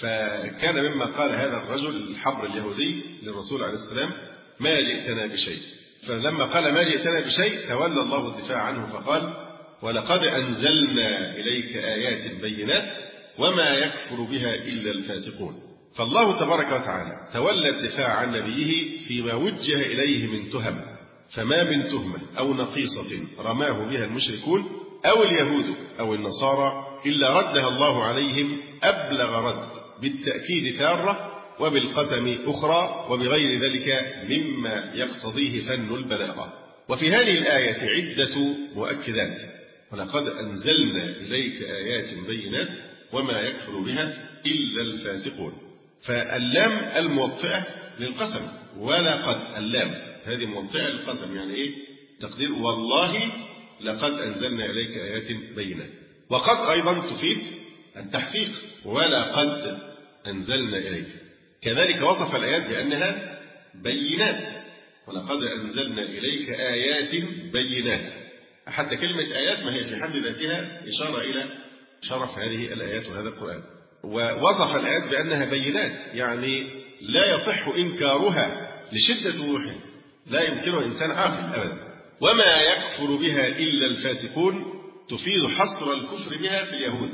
فكان مما قال هذا الرجل الحبر اليهودي للرسول عليه السلام: ما جئتنا بشيء. فلما قال ما جئتنا بشيء تولى الله الدفاع عنه فقال: ولقد أنزلنا إليك آيات بينات وما يكفر بها إلا الفاسقون. فالله تبارك وتعالى تولى الدفاع عن نبيه فيما وجه إليه من تهم، فما من تهمة أو نقيصة رماه بها المشركون أو اليهود أو النصارى إلا ردها الله عليهم أبلغ رد، بالتأكيد تارة وبالقسم أخرى، وبغير ذلك مما يقتضيه فن البلاغة. وفي هذه الآية عدة مؤكدات ولقد أنزلنا إليك آيات بينات وما يكفر بها إلا الفاسقون. فاللام الموطئة للقسم، ولقد اللام هذه موطئة للقسم، يعني إيه؟ تقدير والله لقد أنزلنا إليك آيات بينات. وقد أيضا تفيد التحقيق، ولقد أنزلنا إليك. كذلك وصف الآيات بأنها بينات، ولقد أنزلنا إليك آيات بينات. حتى كلمة آيات ما هي في حد ذاتها إشارة إلى شرف هذه الآيات وهذا القرآن. ووصف الآيات بأنها بينات، يعني لا يصح إنكارها لشدة وضوحها، لا يمكنه إنسان عاقل أبدا. وما يكفر بها إلا الفاسقون تفيد حصر الكفر بها في اليهود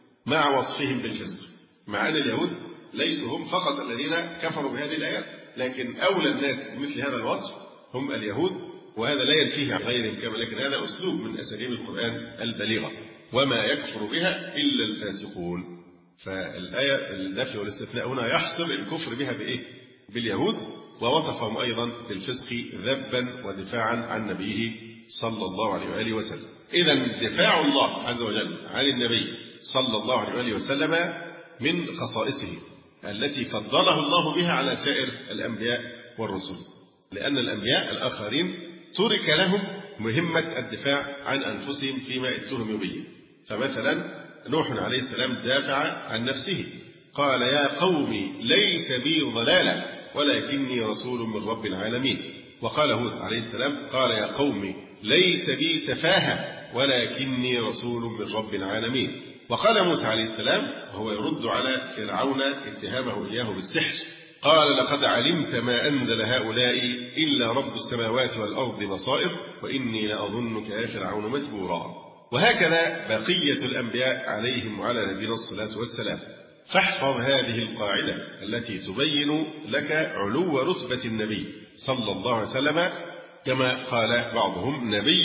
مع وصفهم بالفسق، مع أن اليهود ليسوا هم فقط الذين كفروا بهذه الآيات، لكن أولى الناس بمثل هذا الوصف هم اليهود، وهذا لا ينفيه عن غيرهم كما، لكن هذا أسلوب من أساليب القرآن البليغة. وما يكفر بها إلا الفاسقون. فالآية النفي والاستثناء هنا يحصر الكفر بها بإيه؟ باليهود، ووصفهم أيضا بالفسق ذبا ودفاعا عن نبيه صلى الله عليه وآله وسلم. إذن دفاع الله عز وجل عن النبي صلى الله عليه وآله وسلم من خصائصه التي فضله الله بها على سائر الأنبياء والرسل، لأن الأنبياء الآخرين ترك لهم مهمة الدفاع عن أنفسهم فيما اتهموا به. فمثلا نوح عليه السلام دافع عن نفسه، قال يا قوم ليس بي ضلالة ولكني رسول من رب العالمين. وقال هود عليه السلام قال يا قوم ليس بي سفاهة ولكني رسول من رب العالمين. وقال موسى عليه السلام وهو يرد على فرعون اتهامه إياه بالسحر، قال لقد علمت ما أنزل هؤلاء إلا رب السماوات والأرض بصائر وإني لأظنك يا فرعون مثبورا. وهكذا بقية الأنبياء عليهم وعلى نبينا الصلاة والسلام. فاحفظ هذه القاعدة التي تبين لك علو رتبة النبي صلى الله عليه وسلم، كما قال بعضهم نبي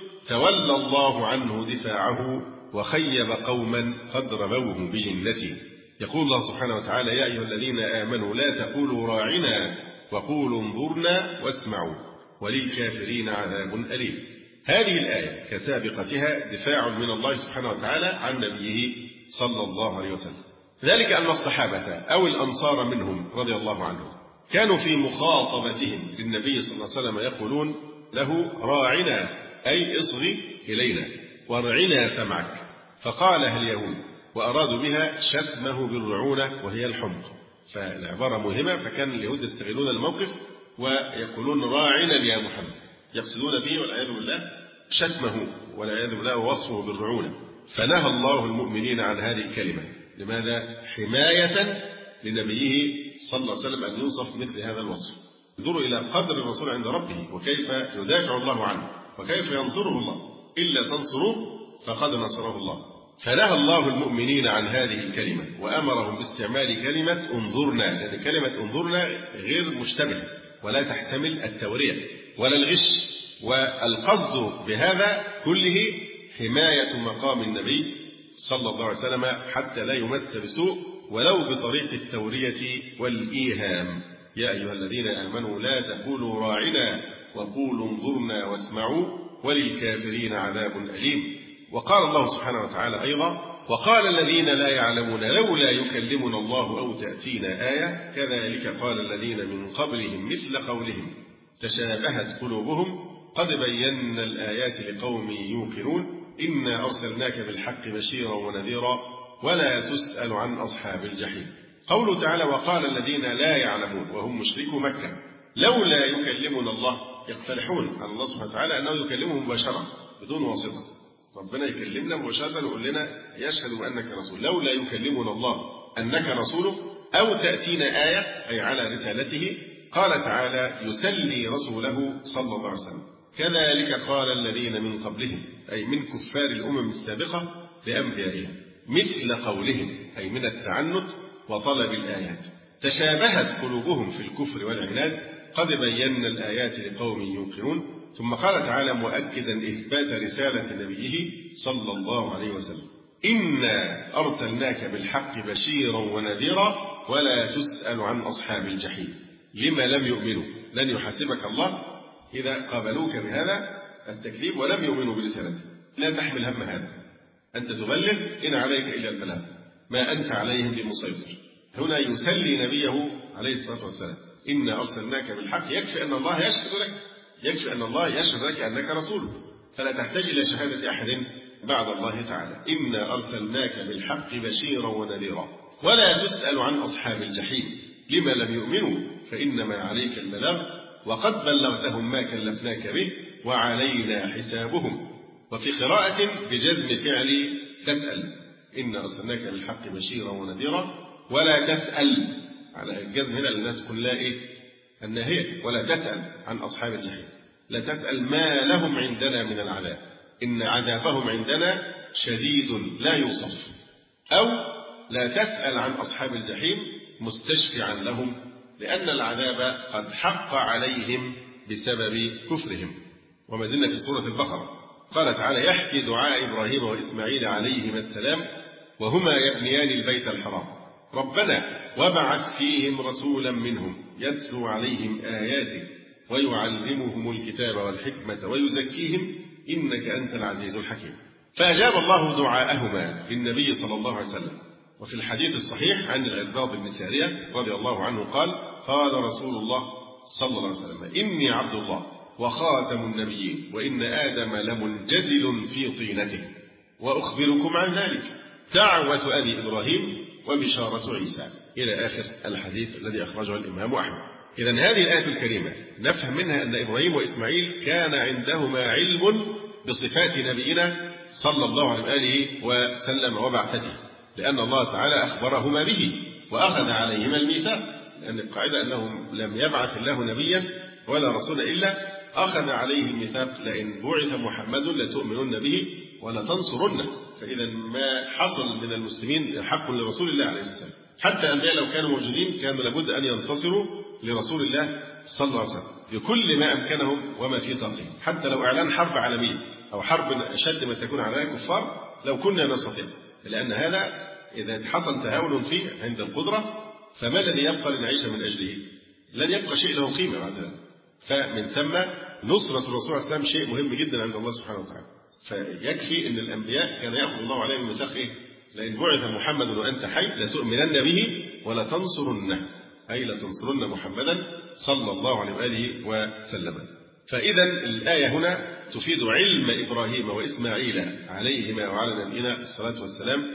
تولى الله عنه دفاعه وخيب قوما قد رموه بجنته. يقول الله سبحانه وتعالى يا أيها الذين آمنوا لا تقولوا راعنا وقولوا انظرنا واسمعوا وللكافرين عذاب أليم. هذه الآية كسابقتها دفاع من الله سبحانه وتعالى عن نبيه صلى الله عليه وسلم. ذلك أن الصحابة أو الأنصار منهم رضي الله عنهم كانوا في مخاطبتهم للنبي صلى الله عليه وسلم يقولون له راعنا أي اصغي إلينا وارعنا سمعك، فقالها اليهود وأرادوا بها شتمه بالرعونة وهي الحمق. فالعبارة مهمة، فكان اليهود يستغلون الموقف ويقولون راعنا يا محمد، يقصدون به والعياذ بالله شتمه والعياذ بالله ووصفه بالرعونة. فنهى الله المؤمنين عن هذه الكلمة. لماذا؟ حماية لنبيه صلى الله عليه وسلم أن يوصف مثل هذا الوصف. انظروا إلى قدر الرسول عند ربه وكيف يدافع الله عنه وكيف ينصره الله، إلا تنصروه فقد نصره الله. فنهى الله المؤمنين عن هذه الكلمة وأمرهم باستعمال كلمة انظرنا، لأن كلمة انظرنا غير مشتبهة ولا تحتمل التورية ولا الغش، والقصد بهذا كله حماية مقام النبي صلى الله عليه وسلم حتى لا يمس بسوء ولو بطريق التورية والإيهام. يا أيها الذين آمنوا لا تقولوا راعنا وقولوا انظرنا واسمعوا وللكافرين عذاب أليم. وقال الله سبحانه وتعالى أيضا وقال الذين لا يعلمون لولا يكلمنا الله أو تأتينا آية كذلك قال الذين من قبلهم مثل قولهم تشابهت قلوبهم قد بينا الآيات لقوم يوقنون إنا أرسلناك بالحق بشيرا ونذيرا ولا تسأل عن أصحاب الجحيم. قوله تعالى وقال الذين لا يعلمون وهم مشركو مكة لولا يكلمنا الله، يقترحون على الله سبحانه وتعالى أنه يكلمهم مباشرة بدون واسطة. ربنا يكلمنا مباشرة ويقول لنا يشهد بأنك رسول، لولا يكلمنا الله أنك رسوله أو تأتينا آية أي على رسالته. قال تعالى يسلي رسوله صلى الله عليه وسلم كذلك قال الذين من قبلهم أي من كفار الأمم السابقة لأنبيائهم مثل قولهم أي من التعنت وطلب الآيات. تشابهت قلوبهم في الكفر والعناد قد بينا الآيات لقوم يوقنون. ثم قال تعالى مؤكدا إثبات رسالة نبيه صلى الله عليه وسلم إنا أرسلناك بالحق بشيرا ونذيرا ولا تسأل عن أصحاب الجحيم. لما لم يؤمنوا؟ لن يحاسبك الله إذا قابلوك بهذا التكذيب ولم يؤمنوا برسالته. لا تحمل هم هذا، أنت تبلغ إن عليك إلا البلاغ ما أنت عليهم بمسيطر. هنا يسلي نبيه عليه الصلاة والسلام: إنا أرسلناك بالحق، يكفي أن الله يشهد لك، يكفي أن الله يشهد لك أنك رسول، فلا تحتاج إلى شهادة أحد بعد الله تعالى. إنا أرسلناك بالحق بشيرا ونذيرا ولا تسأل عن أصحاب الجحيم لما لم يؤمنوا فإنما عليك البلاغ وقد بلغتهم ما كلفناك به وعلينا حسابهم. وفي قراءة بجزم فعل تسأل: إنا أرسلناك بالحق بشيرا ونذيرا ولا تسأل، على الجزم هنا لأنها تكون لا إيه الناهية، ولا تسأل عن أصحاب الجحيم، لا تسأل ما لهم عندنا من العذاب إن عذابهم عندنا شديد لا يوصف، أو لا تسأل عن أصحاب الجحيم مستشفعا لهم لأن العذاب قد حق عليهم بسبب كفرهم. وما زلنا في سورة البقرة، قال تعالى: يحكي دعاء إبراهيم وإسماعيل عليهما السلام وهما يبنيان البيت الحرام ربنا وابعث فيهم رسولا منهم يتلو عليهم آياتك ويعلمهم الكتاب والحكمة ويزكيهم إنك أنت العزيز الحكيم. فأجاب الله دعاءهما للنبي صلى الله عليه وسلم. وفي الحديث الصحيح عن العرباض بن سارية رضي الله عنه قال: قال رسول الله صلى الله عليه وسلم: إني عبد الله وخاتم النبيين وإن آدم لمنجدل في طينته وأخبركم عن ذلك دعوة أبي إبراهيم وبشارة عيسى، إلى آخر الحديث الذي أخرجه الإمام أحمد. إذن هذه الآية الكريمة نفهم منها أن إبراهيم وإسماعيل كان عندهما علم بصفات نبينا صلى الله عليه وآله وسلم وبعثته، لأن الله تعالى أخبرهما به وأخذ عليهما الميثاق، لأن القاعدة أنه لم يبعث الله نبيا ولا رسولا إلا أخذ عليه الميثاق: لئن بعث محمد لتؤمنن به ولتنصرنه. فإذا ما حصل من المسلمين حق لرسول الله عليه السلام، حتى الأنبياء لو كانوا موجودين كانوا لابد أن ينتصروا لرسول الله صلى الله عليه وسلم بكل ما أمكنهم وما في طاقتهم، حتى لو إعلان حرب عالمية أو حرب أشد ما تكون على الكفار لو كنا نستطيع، لأن هذا إذا حصل تهاون فيه عند القدرة فما الذي يبقى لنعيش من أجله؟ لن يبقى شيء له قيمة بعد ذلك. فمن ثم نصرة الرسول صلى الله عليه وسلم شيء مهم جدا عند الله سبحانه وتعالى. فيكفي أن الأنبياء كان يأخذ الله عليهم الميثاق إيه؟ لئن بعث محمد وأنت حي لتؤمنن به ولتنصرنه، أي لتنصرن محمدا صلى الله عليه وآله وسلم. فإذا الآية هنا تفيد علم إبراهيم وإسماعيل عليهما وعلى نبينا الصلاة والسلام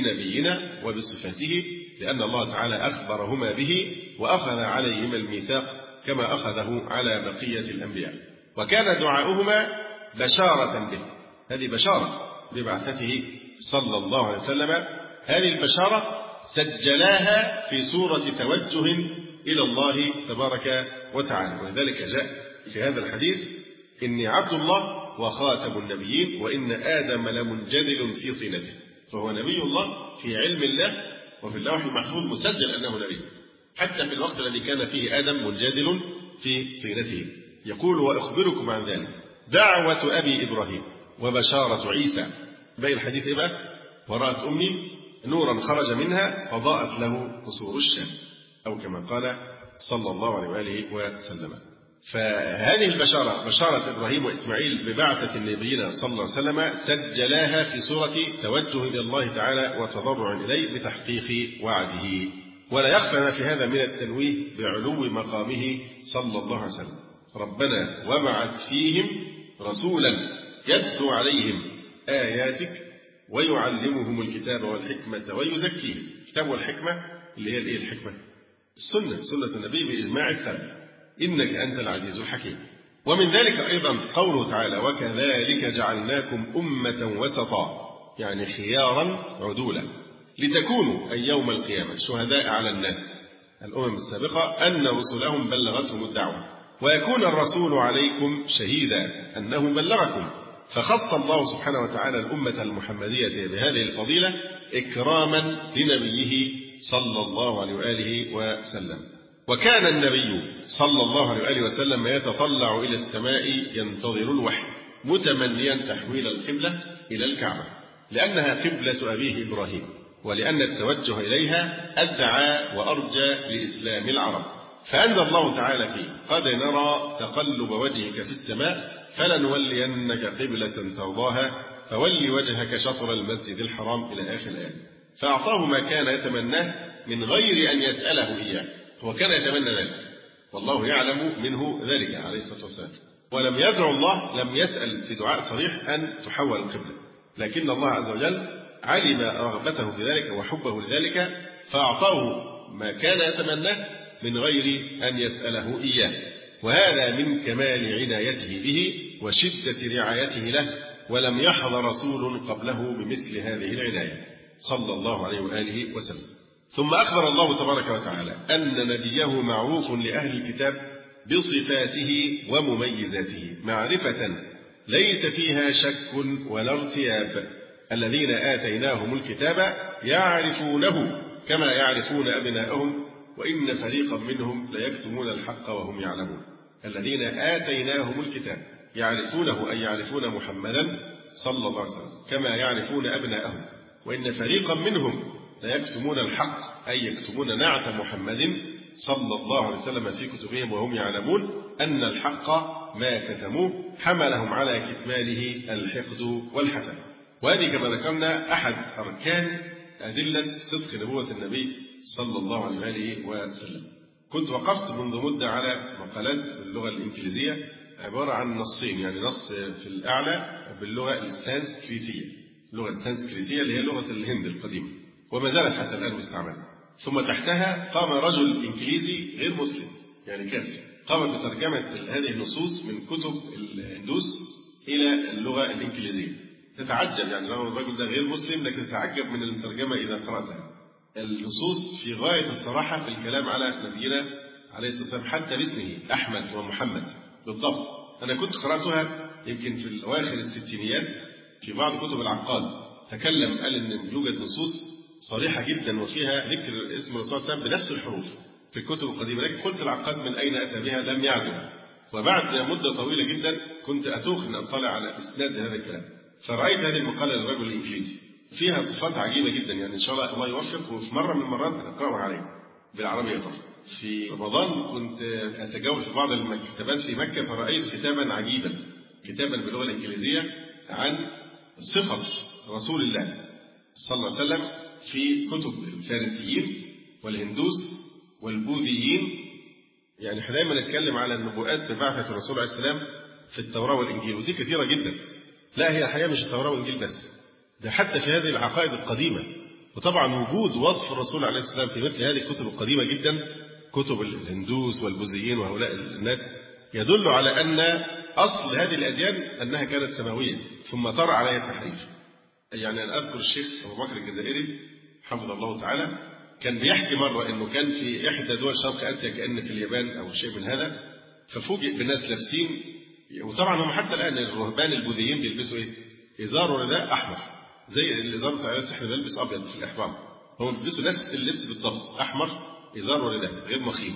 بنبينا وبصفاته، لأن الله تعالى أخبرهما به وأخذ عليهما الميثاق كما أخذه على بقية الأنبياء. وكان دعاؤهما بشارة به، هذه بشارة ببعثته صلى الله عليه وسلم. هذه البشارة سجلاها في صورة توجه إلى الله تبارك وتعالى، ولذلك جاء في هذا الحديث: إني عبد الله وخاتم النبيين وإن آدم لمنجدل في طينته. فهو نبي الله في علم الله، وفي اللوح المحفوظ مسجل أنه نبي، حتى في الوقت الذي كان فيه آدم منجدل في طينته. يقول: وأخبركم عن ذلك دعوة أبي إبراهيم وبشارة عيسى. باقي الحديث إيه بقى؟ ورأت أمي نورا خرج منها فضاءت له قصور الشام، أو كما قال صلى الله عليه وآله وسلم. فهذه البشارة بشارة إبراهيم وإسماعيل ببعثة نبينا صلى الله عليه وسلم سجلاها في صورة توجه إلى الله تعالى وتضرع إليه بتحقيق وعده. ولا يخفى ما في هذا من التنويه بعلو مقامه صلى الله عليه وسلم: ربنا وابعث فيهم رسولا يتلو عليهم آياتك ويعلمهم الكتاب والحكمة ويزكيهم. الكتاب والحكمة اللي هي الإيه الحكمة؟ السنة، سنة النبي بإجماع السلف، إنك أنت العزيز الحكيم. ومن ذلك أيضا قوله تعالى: وكذلك جعلناكم أمة وسطا، يعني خيارا عدولا، لتكونوا أي يوم القيامة شهداء على الناس، الأمم السابقة، أن رسلهم بلغتهم الدعوة، ويكون الرسول عليكم شهيدا أنه بلغكم. فخص الله سبحانه وتعالى الأمة المحمدية بهذه الفضيلة إكراما لنبيه صلى الله عليه وآله وسلم. وكان النبي صلى الله عليه وآله وسلم يتطلع إلى السماء ينتظر الوحي متمنيا تحويل القبلة إلى الكعبة، لأنها قبلة أبيه إبراهيم، ولأن التوجه إليها أدعى وأرجى لإسلام العرب. فأنزل الله تعالى فيه: قد نرى تقلب وجهك في السماء فلنولينك قبلة ترضاها فول وجهك شطر المسجد الحرام إلى آخر الآية. فأعطاه ما كان يتمناه من غير أن يسأله إياه. هو كان يتمنى ذلك والله يعلم منه ذلك عليه الصلاة والسلام، ولم يدعو الله، لم يسأل في دعاء صريح أن تحول القبلة، لكن الله عز وجل علم رغبته في ذلك وحبه لذلك فأعطاه ما كان يتمناه من غير أن يسأله إياه. وهذا من كمال عنايته به وشدة رعايته له، ولم يحظ رسول قبله بمثل هذه العناية صلى الله عليه وآله وسلم. ثم أخبر الله تبارك وتعالى أن نبيه معروف لأهل الكتاب بصفاته ومميزاته معرفة ليس فيها شك ولا ارتياب. الذين آتيناهم الكتاب يعرفونه كما يعرفون أبناءهم وإن فريقا منهم ليكتمون الحق وهم يعلمون. الذين آتيناهم الكتاب يعرفونه أي يعرفون محمدا صلى الله عليه وسلم كما يعرفون أبناءهم وإن فريقا منهم ليكتمون الحق أي يكتمون نعت محمد صلى الله عليه وسلم في كتبهم وهم يعلمون أن الحق ما كتموه حملهم على كتمانه الحقد والحسد. وهذه كما ذكرنا أحد أركان أدلة صدق نبوة النبي صلى الله عليه وسلم. كنت وقفت منذ مدة على مقالات باللغة الإنجليزية عبارة عن نصين، يعني نص في الأعلى باللغة السانسكريتية، اللغة السانسكريتية اللي هي لغة الهند القديمة وما زالت حتى الآن مستعملة، ثم تحتها قام رجل إنجليزي غير مسلم يعني كافر قام بترجمة هذه النصوص من كتب الهندوس إلى اللغة الإنجليزية. تتعجب يعني لو الرجل ده غير مسلم لكن تتعجب من الترجمة إذا قرأتها. النصوص في غاية الصراحة في الكلام على نبينا عليه الصلاة والسلام حتى باسمه أحمد ومحمد بالضبط. أنا كنت قرأتها يمكن في الأواخر الستينيات في بعض كتب العقاد، تكلم قال إن يوجد نصوص صريحة جدا وفيها ذكر اسم الرسول صلى الله عليه وسلم بنفس الحروف في الكتب القديمة، لكن قلت العقاد من أين أتى بها لم يعزم. وبعد مدة طويلة جدا كنت أتوق أن أطلع على إسناد هذا الكلام، فرأيت هذه المقالة للرجل الإنجليزي فيها صفات عجيبة جدا، يعني إن شاء الله الله يوفق. وفي مرة من المرات أقرأها عليه بالعربية طبعا. في رمضان كنت أتجول في بعض المكتبات في مكة فرأيت كتابا عجيبا، كتابا باللغة الإنجليزية عن صفة رسول الله صلى الله عليه وسلم في كتب الفارسيين والهندوس والبوذيين. يعني احنا دايما نتكلم على النبوءات ببعثة الرسول عليه السلام في التوراة والإنجيل ودي كثيرة جدا. لا هي الحقيقة مش التوراة والإنجيل بس، ده حتى في هذه العقائد القديمة. وطبعا وجود وصف الرسول عليه السلام في مثل هذه الكتب القديمة جدا كتب الهندوس والبوذيين وهؤلاء الناس يدل على أن أصل هذه الأديان أنها كانت سماوية ثم طرأ عليها التحريف. يعني أنا أذكر الشيخ أبو بكر الجزائري حفظه الله تعالى كان بيحكي مرة أنه كان في إحدى دول شرق آسيا كأن في اليابان أو شيء من هذا، ففوجئ بالناس لابسين، وطبعا هم حتى الآن الرهبان البوذيين بيلبسوا إيه؟ إزار ورداء أحمر زي الإزار بتاع الناس، إحنا بنلبس أبيض في الإحرام، هم بيلبسوا نفس اللبس بالضبط أحمر إزار ورداء غير مخيط.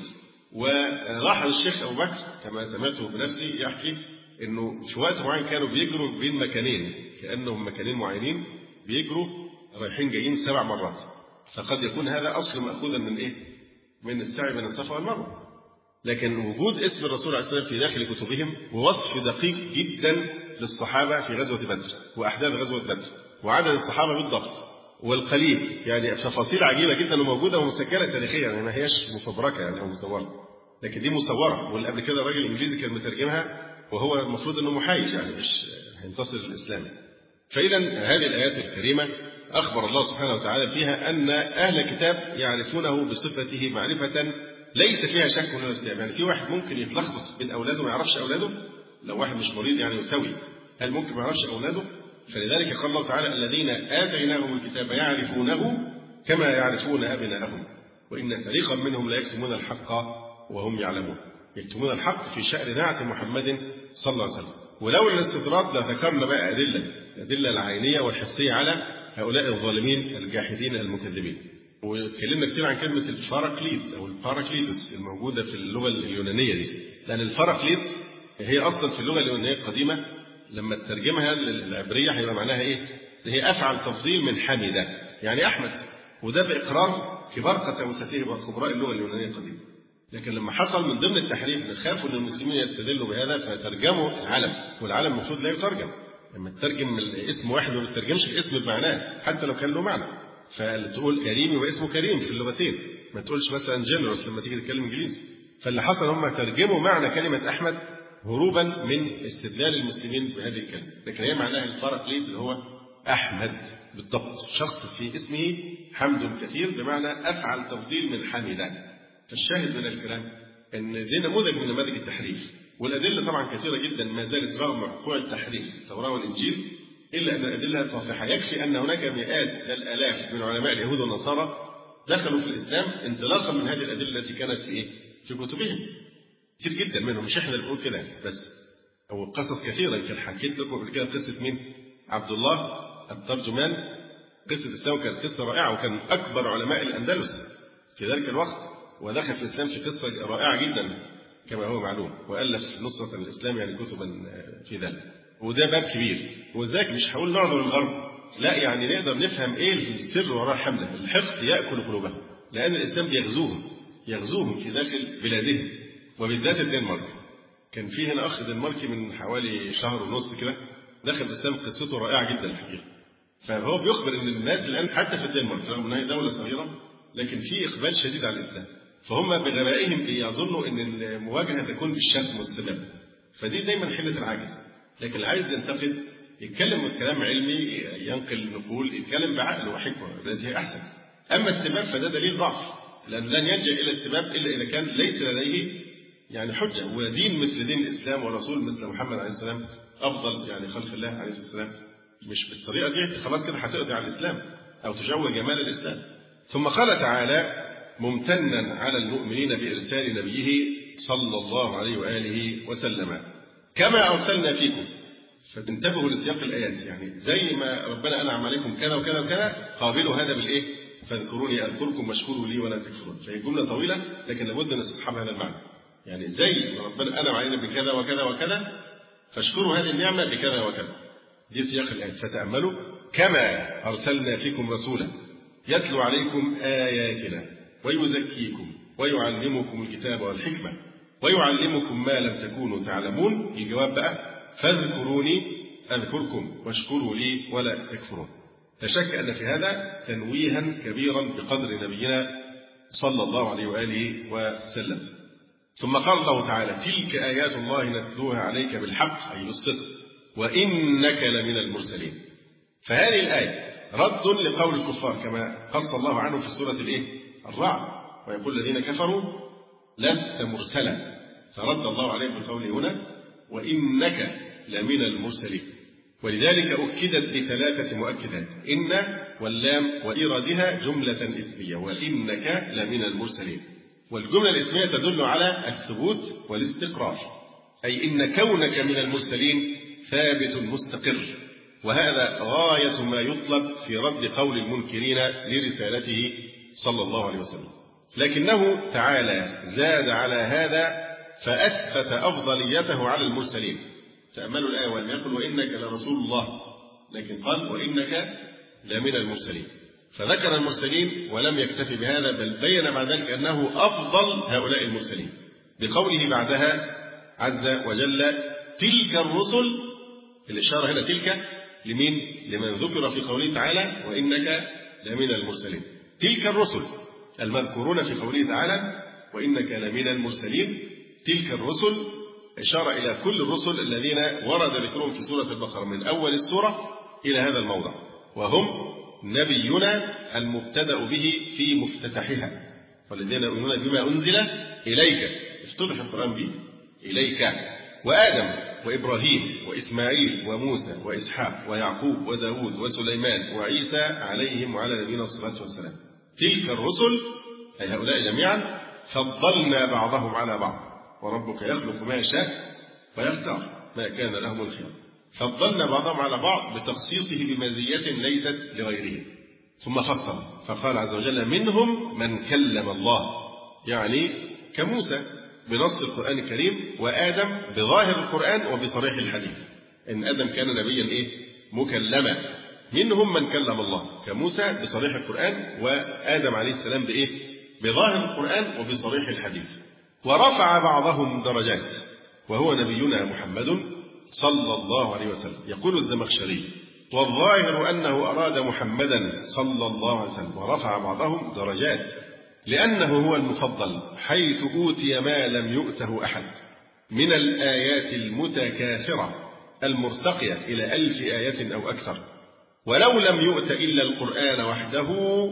ولاحظ الشيخ أبو بكر كما سمعته بنفسي يحكي إنه في وقت معين كانوا بيجروا بين مكانين كأنهم مكانين معينين بيجروا رايحين جايين سبع مرات، فقد يكون هذا أصل مأخوذا من إيه؟ من السعي بين الصفا والمروة. لكن وجود اسم الرسول عليه الصلاة والسلام في داخل كتبهم ووصف دقيق جدا للصحابة في غزوة بدر وأحداث غزوة بدر وعدد الصحابة بالضبط والقليل، يعني تفاصيل عجيبة جدا وموجودة ومسجلة تاريخيا، يعني ما هياش مفبركة يعني أو مصورة، لكن دي مصورة. واللي قبل كده الراجل الإنجليزي كان مترجمها وهو المفروض أنه محايد يعني مش هينتصر للإسلام. فإذا هذه الآيات الكريمة أخبر الله سبحانه وتعالى فيها أن أهل الكتاب يعرفونه بصفته معرفة ليس فيها شك ولا ارتياب. يعني في واحد ممكن يتلخبط بين أولاده ما يعرفش أولاده، لو واحد مش مريض يعني يسوي، هل ممكن ما يعرفش أولاده؟ فلذلك قال الله تعالى الذين آتيناهم الكتاب يعرفونه كما يعرفون أبناءهم وإن فريقا منهم لا يكتمون الحق وهم يعلمون. يكتمون الحق في شأن نعت محمد صلى الله عليه وسلم. ولولا الاستدراك لذكرنا بقى أدلة الأدلة العينية والحسية على هؤلاء الظالمين الجاحدين المكذبين. واتكلمنا كثير عن كلمة الفاراكليت أو الباراكليتوس الموجودة في اللغة اليونانية دي، لأن الفاراكليت هي أصلا في اللغة اليونانية القديمة لما تترجمها للعبرية هيبقى معناها إيه؟ هي أفعل تفضيل من حمدة يعني أحمد، وده بإقرار كبار قساوسته وخبراء اللغة اليونانية القديمة. لكن لما حصل من ضمن التحريف اللي خافوا ان المسلمين يستدلوا بهذا فترجموا العلم، والعلم المفروض لا يترجم، لما تترجم الاسم واحد ما بتترجمش الاسم بمعناه حتى لو كان له معنى. فتقول كريم واسمه كريم في اللغتين، ما تقولش مثلا جنرس لما تيجي تتكلم انجليزي. فاللي حصل هم ترجموا معنى كلمة أحمد هروبا من استدلال المسلمين بهذه الكلمة، لكن هي معناها الفرق ليه اللي هو أحمد بالضبط، شخص في اسمه حمد كثير بمعنى أفعل تفضيل من حمده. فالشاهد من الكلام أن دي نموذج من نماذج التحريف، والأدلة طبعا كثيرة جدا ما زالت رغم وقوع التحريف في التوراة والإنجيل، إلا أن الأدلة طافحة. يكفي أن هناك مئات بل آلاف من علماء اليهود والنصارى دخلوا في الإسلام انطلاقا من هذه الأدلة التي كانت في إيه؟ في كتبهم. كتير جدا منهم، مش إحنا اللي بنقول كده بس، أو قصص كثيرة. يمكن حكيت لكم قبل كده قصة مين؟ عبد الله الترجمان. قصة الإسلام كانت قصة رائعة، وكان أكبر علماء الأندلس في ذلك الوقت، ودخل في الإسلام في قصة رائعة جدا كما هو معلوم، وألف نصرة الإسلام يعني كتبا في ذلك. وده باب كبير، وذاك مش هقول نعذر الغرب، لا يعني نقدر نفهم إيه السر وراء حمله. الحقد يأكل قلوبهم، لأن الإسلام بيغزوهم يغزوهم في داخل بلادهم، وبالذات الدنمارك. كان في هنا أخ دنماركي من حوالي شهر ونص كده دخل الإسلام، قصته رائعة جدا الحقيقة. فهو بيخبر إن الناس الآن حتى في الدنمارك رغم أنها دولة صغيرة لكن في إقبال شديد على الإسلام، فهم بغبائهم يظنوا أن المواجهة تكون بالشتم والسباب، فدي دايما حلة العاجز. لكن اللي عايز ينتقد يتكلم بكلام علمي، ينقل نقول، يتكلم بعقل وحكمة التي هي أحسن. أما السباب فده دليل ضعف، لأن لن يلجأ إلى السباب إلا إذا كان ليس لديه يعني حجة، ودين مثل دين الإسلام ورسول مثل محمد عليه السلام أفضل يعني خلق الله عليه السلام. مش بالطريقة دي خلاص كده هتقضي على الإسلام أو تجوى جمال الإسلام. ثم قال تعالى ممتنا على المؤمنين بإرسال نبيه صلى الله عليه وآله وسلم كما أرسلنا فيكم. فانتبهوا لسياق الآيات، يعني زي ما ربنا أنعم عليكم كذا وكذا وكذا قابلوا هذا بالإيه؟ فاذكروني أذكركم واشكروا لي ولا تكفرون. فهي جملة طويلة لكن لابد أن نستصحب هذا المعنى، يعني زي ما ربنا أنعم علينا بكذا وكذا وكذا فاشكروا هذه النعمة بكذا وكذا. دي سياق الآيات. فتأملوا كما أرسلنا فيكم رسولا يتلو عليكم آياتنا ويزكيكم ويعلمكم الكتاب والحكمة ويعلمكم ما لم تكونوا تعلمون. الجواب بقى فاذكروني أذكركم واشكروا لي ولا تكفرون. لا شك أن في هذا تنويها كبيرا بقدر نبينا صلى الله عليه وآله وسلم. ثم قال الله تعالى تلك آيات الله نتلوها عليك بالحق أي بالصدق وإنك لمن المرسلين. فهذه الآية رد لقول الكفار كما قص الله عنه في سورة الإيه؟ الرعد، ويقول الذين كفروا لست مرسلا، فرد الله عليه بقوله هنا وإنك لمن المرسلين. ولذلك أكدت بثلاثة مؤكدات، إن واللام وإيرادها جملة اسمية، وإنك لمن المرسلين. والجملة الاسمية تدل على الثبوت والاستقرار، أي إن كونك من المرسلين ثابت مستقر، وهذا غاية ما يطلب في رد قول المنكرين لرسالته صلى الله عليه وسلم. لكنه تعالى زاد على هذا فأثبت أفضليته على المرسلين. تأملوا الآية، ولم يقل وإنك لرسول الله، لكن قال وإنك لمن المرسلين، فذكر المرسلين ولم يكتفي بهذا، بل بين بعد ذلك أنه أفضل هؤلاء المرسلين بقوله بعدها عز وجل تلك الرسل. الإشارة هنا تلك لمين؟ لمن ذكر في قوله تعالى وإنك لمن المرسلين. تلك الرسل المذكورون في قوله تعالى وإنك لمن المرسلين، تلك الرسل إشارة إلى كل الرسل الذين ورد ذكرهم في سورة البقرة من أول السورة إلى هذا الموضع، وهم نبينا المبتدأ به في مفتتحها، والذين يؤمنون بما أنزل إليك، افتتح القرآن به إليك، وآدم وإبراهيم وإسماعيل وموسى وإسحاق ويعقوب وداود وسليمان وعيسى عليهم وعلى نبينا الصلاة والسلام. تلك الرسل أي هؤلاء جميعا فضلنا بعضهم على بعض، وربك يخلق ما يشاء ويختار ما كان لهم الخير. فضلنا بعضهم على بعض بتخصيصه بمزية ليست لغيره. ثم فصل فقال عز وجل منهم من كلم الله، يعني كموسى بنص القرآن الكريم، وآدم بظاهر القرآن وبصريح الحديث، إن آدم كان نبيا إيه؟ مكلما. منهم من كلم الله كموسى بصريح القرآن، وآدم عليه السلام بإيه؟ بظاهر القرآن وبصريح الحديث. ورفع بعضهم درجات، وهو نبينا محمد صلى الله عليه وسلم. يقول الزمخشري: والظاهر أنه أراد محمدا صلى الله عليه وسلم ورفع بعضهم درجات، لأنه هو المفضل حيث أوتي ما لم يؤته أحد من الآيات المتكاثرة المرتقية إلى ألف آية أو أكثر، ولو لم يؤت إلا القرآن وحده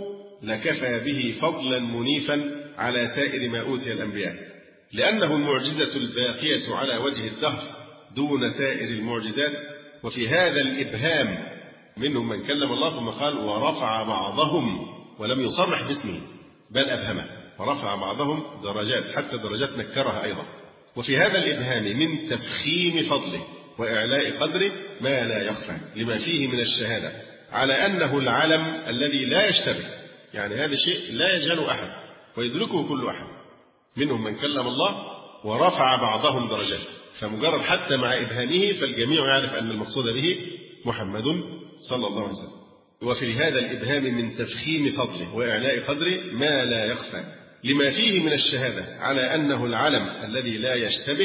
لكفى به فضلا منيفا على سائر ما أوتي الأنبياء، لأنه المعجزة الباقية على وجه الدهر دون سائر المعجزات. وفي هذا الإبهام منهم من كلم الله ثم قال: ورفع بعضهم، ولم يصرح باسمه بل أبهمه، ورفع بعضهم درجات، حتى درجات نكرها أيضا. وفي هذا الإبهام من تفخيم فضله وإعلاء قدره ما لا يخفى لما فيه من الشهادة على أنه العلم الذي لا يشتبه، يعني هذا شيء لا يجهل أحد ويدركه كل أحد. منهم من كلم الله ورفع بعضهم درجات، فمجرد حتى مع إبهامه فالجميع يعرف أن المقصود به محمد صلى الله عليه وسلم. وفي هذا الإبهام من تفخيم فضله وإعلاء قدره ما لا يخفى لما فيه من الشهادة على أنه العلم الذي لا يشتبه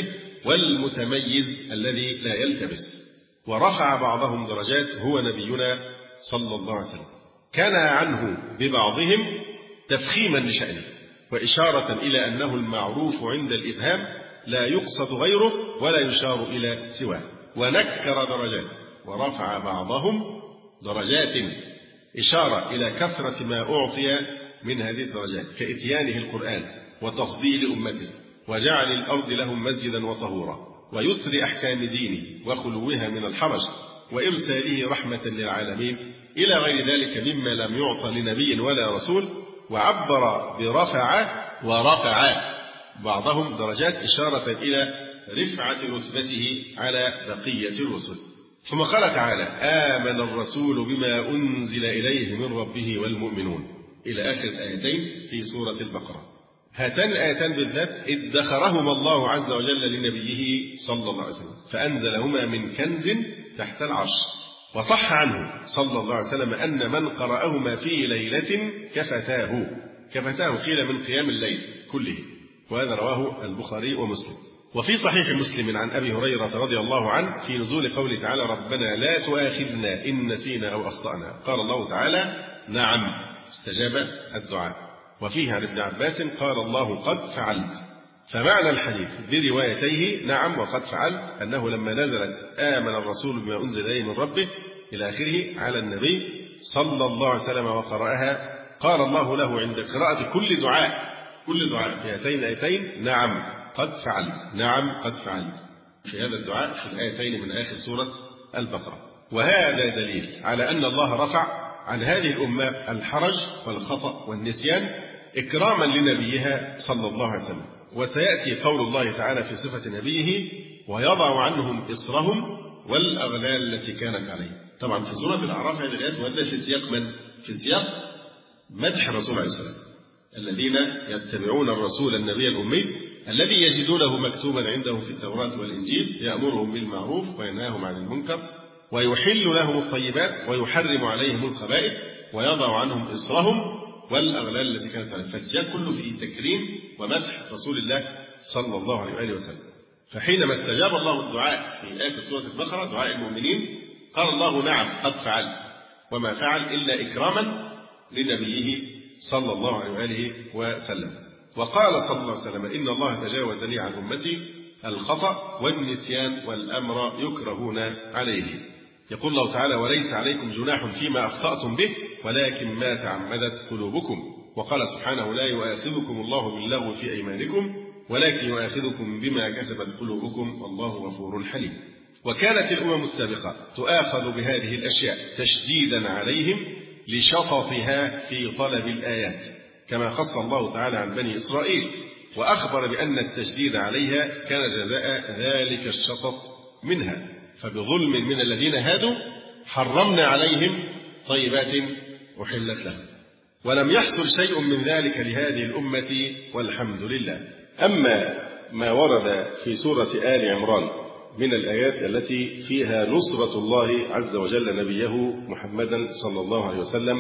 والمتميز الذي لا يلتبس. ورفع بعضهم درجات هو نبينا صلى الله عليه وسلم، كان عنه ببعضهم تفخيما لشأنه وإشارة إلى أنه المعروف عند الإبهام لا يقصد غيره ولا يشار إلى سواه. ونكر درجات ورفع بعضهم درجات، إشارة إلى كثرة ما أعطي من هذه الدرجات كإتيانه القرآن وتفضيل أمته وجعل الأرض لهم مسجدا وطهورا ويسر أحكام دينه وخلوها من الحرج وإرساله رحمة للعالمين إلى غير ذلك مما لم يعطى لنبي ولا رسول. وعبر برفع ورفع بعضهم درجات إشارة إلى رفعة رتبته على بقية الرسل. ثم قال تعالى: آمن الرسول بما أنزل إليه من ربه والمؤمنون، إلى آخر الآيتين في سورة البقرة. هاتان الآيتان بالذات ادخرهما الله عز وجل لنبيه صلى الله عليه وسلم، فأنزلهما من كنز تحت العرش. وصح عنه صلى الله عليه وسلم أن من قرأهما في ليلة كفتاه، كفتاه قيل من قيام الليل كله، وهذا رواه البخاري ومسلم. وفي صحيح مسلم عن أبي هريرة رضي الله عنه في نزول قوله تعالى: ربنا لا تؤاخذنا إن نسينا أو أخطأنا، قال الله تعالى: نعم، استجاب الدعاء. وفيه عن ابن عباس قال الله: قد فعلت. فمعنى الحديث بروايتيه نعم وقد فعلت أنه لما نزلت آمن الرسول بما أنزل إليه من ربه إلى آخره على النبي صلى الله عليه وسلم وقرأها، قال الله له عند قراءة كل دعاء كل دعاء في هاتين الآيتين: نعم قد فعلت، نعم قد فعلت، في هذا الدعاء في الآيتين من آخر سورة البقرة. وهذا دليل على أن الله رفع عن هذه الأمة الحرج والخطأ والنسيان إكراما لنبيها صلى الله عليه وسلم. وسيأتي قول الله تعالى في صفة نبيه: ويضع عنهم إصرهم والأغلال التي كانت عليه. طبعا في سورة الأعراف هذه الآيات وردت في سياق من؟ في سياق مدح الرسول عليه السلام، الذين يتبعون الرسول النبي الأمي الذي يجدونه مكتوبا عندهم في التوراة والإنجيل يأمرهم بالمعروف وينهاهم عن المنكر ويحل لهم الطيبات ويحرم عليهم الخبائث ويضع عنهم إصرهم والأغلال التي كانت عليهم. فالسياق كله في تكريم ومدح رسول الله صلى الله عليه وآله وسلم. فحينما استجاب الله الدعاء في آخر سورة البقرة دعاء المؤمنين قال الله: نعم قد فعل، وما فعل إلا إكراما لنبيه صلى الله عليه وآله وسلم. وقال صلى الله عليه وسلم: إن الله تجاوز لي عن أمتي الخطأ والنسيان والأمر يكرهون عليه. يقول الله تعالى: وليس عليكم جناح فيما أخطأتم به ولكن ما تعمدت قلوبكم. وقال سبحانه: لا يؤاخذكم الله باللغو في أيمانكم ولكن يؤاخذكم بما كسبت قلوبكم والله غفور حليم. وكانت الأمم السابقة تؤاخذ بهذه الأشياء تشديدا عليهم لشططها في طلب الآيات، كما خص الله تعالى عن بني إسرائيل وأخبر بأن التشديد عليها كان جزاء ذلك الشطط منها. فبظلم من الذين هادوا حرمنا عليهم طيبات أحلت لهم، ولم يحصل شيء من ذلك لهذه الأمة والحمد لله. أما ما ورد في سورة آل عمران من الآيات التي فيها نصرة الله عز وجل نبيه محمدا صلى الله عليه وسلم،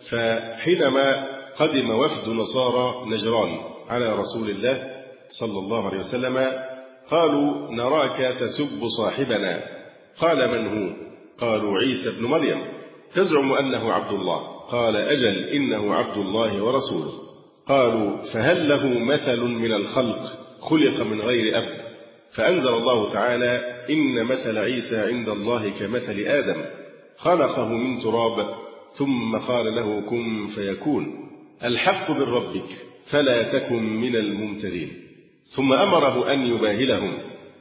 فحينما قدم وفد نصارى نجران على رسول الله صلى الله عليه وسلم قالوا: نراك تسب صاحبنا قال من هو؟ قالوا عيسى ابن مريم. تزعم أنه عبد الله؟ قال أجل إنه عبد الله ورسوله. قالوا فهل له مثل من الخلق خلق من غير أب؟ فأنزل الله تعالى إن مثل عيسى عند الله كمثل آدم خلقه من تراب ثم قال له كن فيكون. الحق من ربك فلا تكن من الممترين. ثم أمره أن يباهلهم.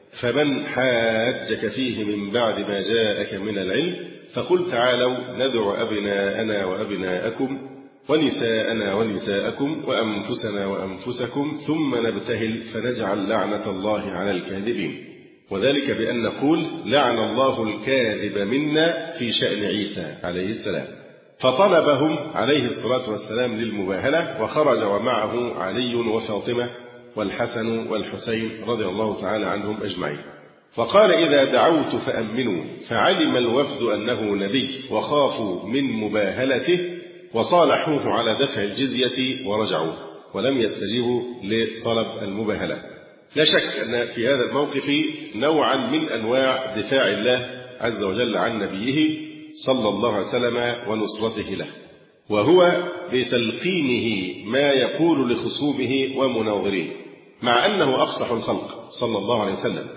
فمن حاجك فيه من بعد ما جاءك من العلم فقل تعالوا ندعو أبناءنا وأبناءكم ونساءنا ونساءكم وأنفسنا وأنفسكم ثم نبتهل فنجعل لعنة الله على الكاذبين. وذلك بأن نقول لعن الله الكاذب منا في شأن عيسى عليه السلام. فطلبهم عليه الصلاة والسلام للمباهلة، وخرج ومعه علي وفاطمة والحسن والحسين رضي الله تعالى عنهم أجمعين. وقال إذا دعوت فأمنوا. فعلم الوفد أنه نبي وخافوا من مباهلته وصالحوه على دفع الجزية ورجعوا ولم يستجيبوا لطلب المباهلة. لا شك أن في هذا الموقف نوعا من أنواع دفاع الله عز وجل عن نبيه صلى الله عليه وسلم ونصرته له، وهو بتلقينه ما يقول لخصومه ومناظريه، مع أنه أفصح الخلق صلى الله عليه وسلم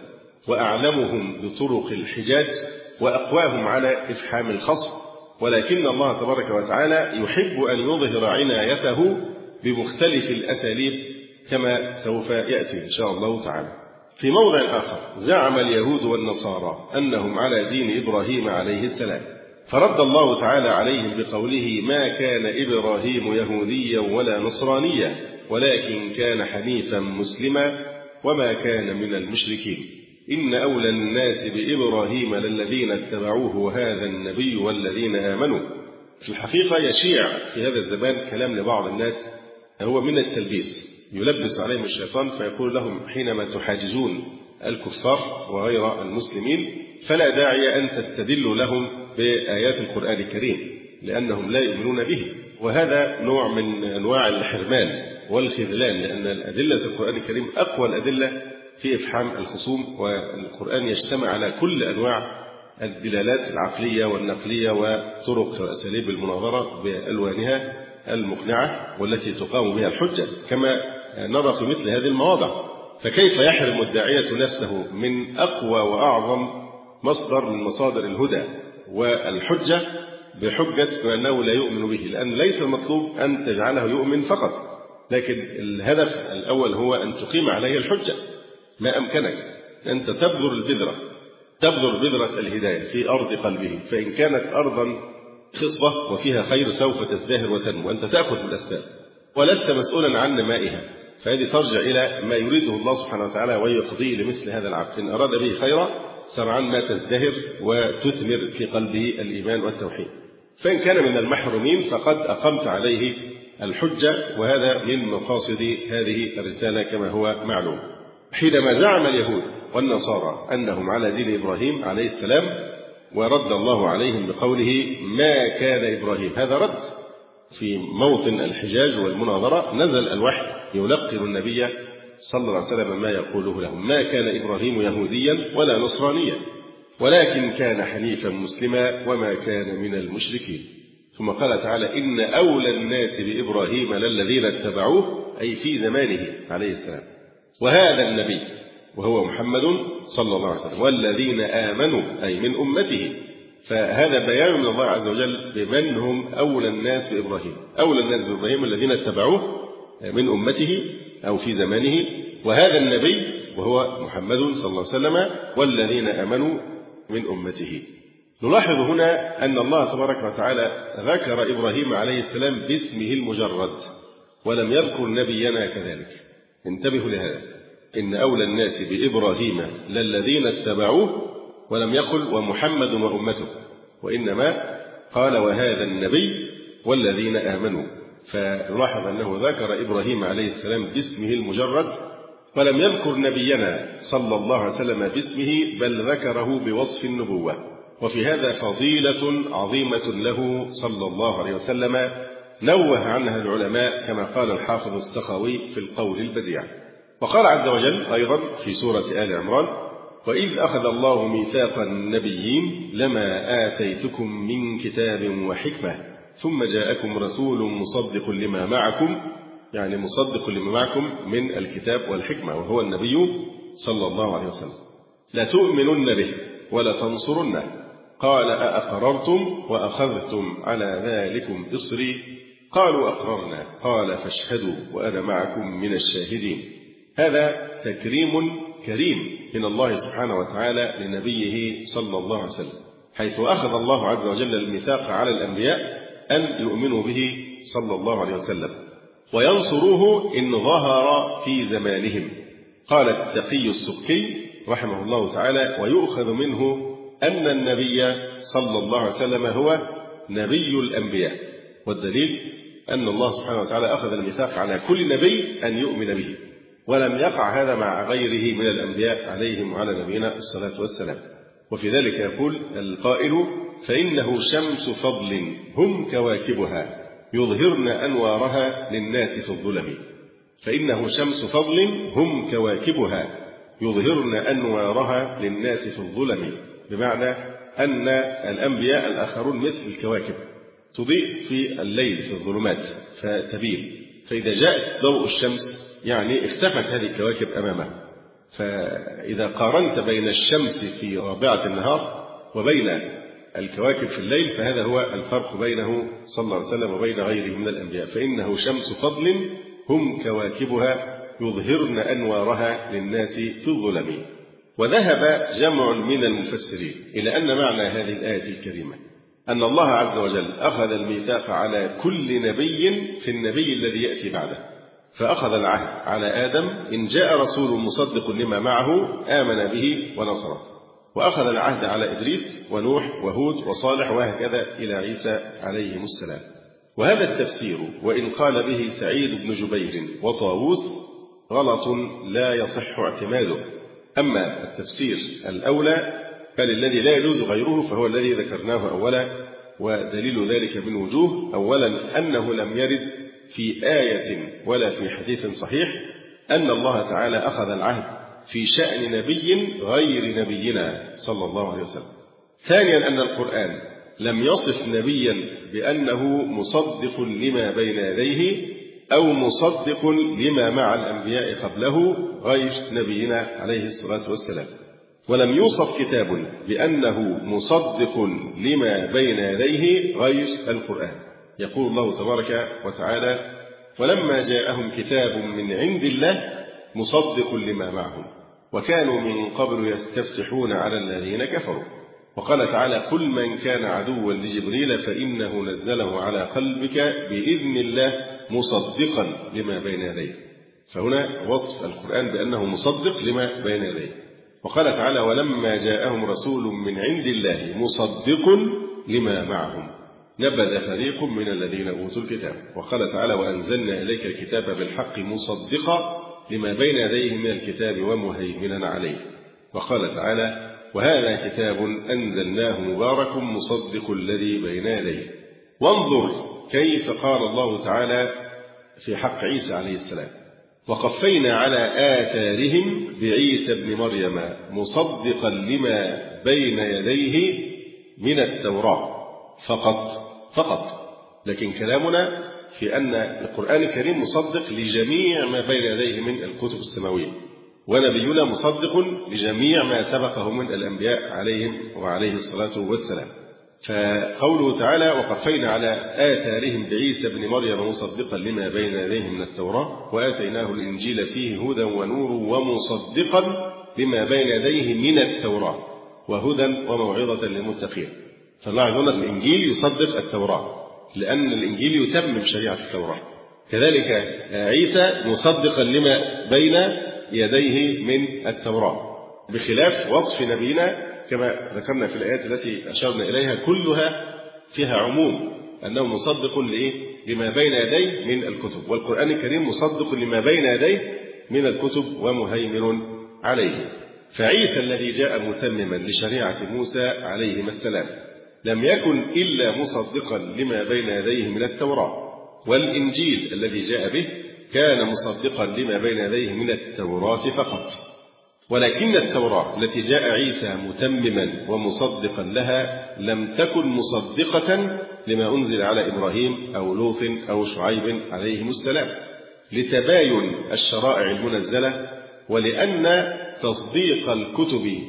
وأعلمهم بطرق الحجاج وأقواهم على إفحام الخصم، ولكن الله تبارك وتعالى يحب أن يظهر عنايته بمختلف الأساليب كما سوف يأتي إن شاء الله تعالى. في موضع آخر زعم اليهود والنصارى أنهم على دين إبراهيم عليه السلام، فرد الله تعالى عليهم بقوله ما كان إبراهيم يهوديا ولا نصرانيا ولكن كان حنيفا مسلما وما كان من المشركين إن أولى الناس بإبراهيم للذين اتبعوه وهذا النبي والذين آمنوا. في الحقيقة يشيع في هذا الزمان كلام لبعض الناس هو من التلبيس، يلبس عليهم الشيطان فيقول لهم حينما تحاجزون الكفار وغير المسلمين فلا داعي أن تستدلوا لهم بآيات القرآن الكريم لأنهم لا يؤمنون به، وهذا نوع من أنواع الحرمان والخذلان، لأن الأدلة القرآن الكريم أقوى الأدلة في إفحام الخصوم، والقرآن يجتمع على كل أنواع الدلالات العقلية والنقلية وطرق وأساليب المناظرة بألوانها المقنعة والتي تقام بها الحجة كما نرى في مثل هذه المواضع. فكيف يحرم الداعية نفسه من أقوى وأعظم مصدر من مصادر الهدى والحجة بحجة أنه لا يؤمن به؟ لأن ليس المطلوب أن تجعله يؤمن فقط، لكن الهدف الأول هو أن تقيم عليه الحجة ما أمكنك. أنت تبذر البذرة تبذر بذرة الهداية في أرض قلبه، فإن كانت أرضا خصبة وفيها خير سوف تزدهر وتنمو، أنت تأخذ بالأسباب ولست مسؤولا عن نمائها، فهذه ترجع إلى ما يريده الله سبحانه وتعالى ويقضيه لمثل هذا العبد. إن أراد به خيرا سرعان ما تزدهر وتثمر في قلبه الإيمان والتوحيد. فإن كان من المحرومين فقد أقمت عليه الحجة، وهذا من مقاصد هذه الرسالة كما هو معلوم. حينما زعم اليهود والنصارى أنهم على دين إبراهيم عليه السلام ورد الله عليهم بقوله ما كان إبراهيم، هذا رد في موطن الحجاج والمناظرة. نزل الوحي يلقن النبي صلى الله عليه وسلم ما يقوله لهم ما كان إبراهيم يهوديا ولا نصرانيا ولكن كان حنيفا مسلما وما كان من المشركين. ثم قال تعالى إن أولى الناس بإبراهيم للذين اتبعوه، أي في زمانه عليه السلام، وهذا النبي وهو محمد صلى الله عليه وسلم والذين آمنوا أي من أمته. فهذا بيان من الله عز وجل بمن هم أولى الناس بإبراهيم. أولى الناس بإبراهيم الذين اتبعوه من أمته أو في زمانه، وهذا النبي وهو محمد صلى الله عليه وسلم والذين آمنوا من أمته. نلاحظ هنا أن الله تبارك وتعالى ذكر إبراهيم عليه السلام باسمه المجرد ولم يذكر نبينا كذلك. انتبهوا لهذا، إن أولى الناس بإبراهيم للذين اتبعوه، ولم يقل ومحمد وأمته، وإنما قال وهذا النبي والذين آمنوا. فنلاحظ أنه ذكر إبراهيم عليه السلام باسمه المجرد ولم يذكر نبينا صلى الله عليه وسلم باسمه، بل ذكره بوصف النبوة. وفي هذا فضيلة عظيمة له صلى الله عليه وسلم نوه عنها العلماء كما قال الحافظ السخاوي في القول البديع. وقال عز وجل أيضا في سورة آل عمران وإذ أخذ الله ميثاق النبيين لما آتيتكم من كتاب وحكمة ثم جاءكم رسول مصدق لما معكم، يعني مصدق لما معكم من الكتاب والحكمة وهو النبي صلى الله عليه وسلم، لتؤمنن به ولتنصرنه. قال أأقررتم وأخذتم على ذلكم إصري؟ قالوا أقررنا. قال فاشهدوا وأنا معكم من الشاهدين. هذا تكريم كريم من الله سبحانه وتعالى لنبيه صلى الله عليه وسلم، حيث أخذ الله عز وجل الميثاق على الأنبياء أن يؤمنوا به صلى الله عليه وسلم وينصروه إن ظهر في زمانهم. قال التقي السبكي رحمه الله تعالى: ويؤخذ منه أن النبي صلى الله عليه وسلم هو نبي الأنبياء، والدليل أن الله سبحانه وتعالى أخذ الميثاق على كل نبي أن يؤمن به، ولم يقع هذا مع غيره من الأنبياء عليهم وعلى نبينا الصلاة والسلام. وفي ذلك يقول القائل: فإنه شمس فضل هم كواكبها يظهرن أنوارها للناس في الظلم. فإنه شمس فضل هم كواكبها يظهرن أنوارها للناس في الظلم، بمعنى أن الأنبياء الآخرون مثل الكواكب تضيء في الليل في الظلمات فتبين، فإذا جاء ضوء الشمس يعني اختفت هذه الكواكب أمامه. فإذا قارنت بين الشمس في رابعة النهار وبين الكواكب في الليل فهذا هو الفرق بينه صلى الله عليه وسلم وبين غيره من الأنبياء. فإنه شمس فضل هم كواكبها يظهرن أنوارها للناس في الظلم. وذهب جمع من المفسرين إلى أن معنى هذه الآية الكريمة أن الله عز وجل أخذ الميثاق على كل نبي في النبي الذي يأتي بعده، فأخذ العهد على آدم إن جاء رسول مصدق لما معه آمن به ونصره، وأخذ العهد على إدريس ونوح وهود وصالح وهكذا إلى عيسى عليهم السلام. وهذا التفسير وإن قال به سعيد بن جبير وطاووس غلط لا يصح اعتماده. أما التفسير الأولى بل الذي لا يجوز غيره فهو الذي ذكرناه أولا، ودليل ذلك من وجوه: أولا أنه لم يرد في آية ولا في حديث صحيح أن الله تعالى أخذ العهد في شأن نبي غير نبينا صلى الله عليه وسلم. ثانيا أن القرآن لم يصف نبيا بأنه مصدق لما بين يديه أو مصدق لما مع الأنبياء قبله غير نبينا عليه الصلاة والسلام، ولم يوصف كتاب بأنه مصدق لما بين يديه غير القرآن. يقول الله تبارك وتعالى: ولما جاءهم كتاب من عند الله مصدق لما معهم وكانوا من قبل يستفتحون على الذين كفروا. وقال تعالى: قل من كان عدوا لجبريل فإنه نزله على قلبك بإذن الله مصدقا لما بين يديه. فهنا وصف القرآن بأنه مصدق لما بين يديه. وقال تعالى: ولما جاءهم رسول من عند الله مصدق لما معهم نبذ فريق من الذين أوتوا الكتاب. وقال تعالى: وأنزلنا إليك الكتاب بالحق مصدقا لما بين يديه من الكتاب ومهيمنا عليه. وقال تعالى: وهذا كتاب أنزلناه مبارك مصدق الذي بين يديه. وانظر كيف قال الله تعالى في حق عيسى عليه السلام: وقفينا على آثارهم بعيسى ابن مريم مصدقا لما بين يديه من التوراة فقط فقط. لكن كلامنا في أن القرآن الكريم مصدق لجميع ما بين يديه من الكتب السماوية، ونبينا مصدق لجميع ما سبقه من الأنبياء عليهم وعليه الصلاة والسلام. فقوله تعالى: وقفينا على آثارهم بعيسى ابن مريم مصدقا لما بين يديه من التوراة وآتيناه الإنجيل فيه هدى ونور ومصدقا لما بين يديه من التوراة وهدى وموعظة للمتقين. فالله عز وجل الإنجيل يصدق التوراة لأن الإنجيل يتمم شريعة التوراة، كذلك عيسى مصدقا لما بين يديه من التوراة، بخلاف وصف نبينا كما ذكرنا في الآيات التي أشرنا إليها كلها فيها عموم أنه مصدق لما بين يديه من الكتب، والقرآن الكريم مصدق لما بين يديه من الكتب ومهيمن عليه. فعيسى الذي جاء متمما لشريعة موسى عليه السلام لم يكن إلا مصدقا لما بين يديه من التوراة، والإنجيل الذي جاء به كان مصدقا لما بين يديه من التوراة فقط. ولكن التوراة التي جاء عيسى متمما ومصدقا لها لم تكن مصدقة لما أنزل على إبراهيم أو لوط أو شعيب عليهم السلام، لتباين الشرائع المنزلة، ولأن تصديق الكتب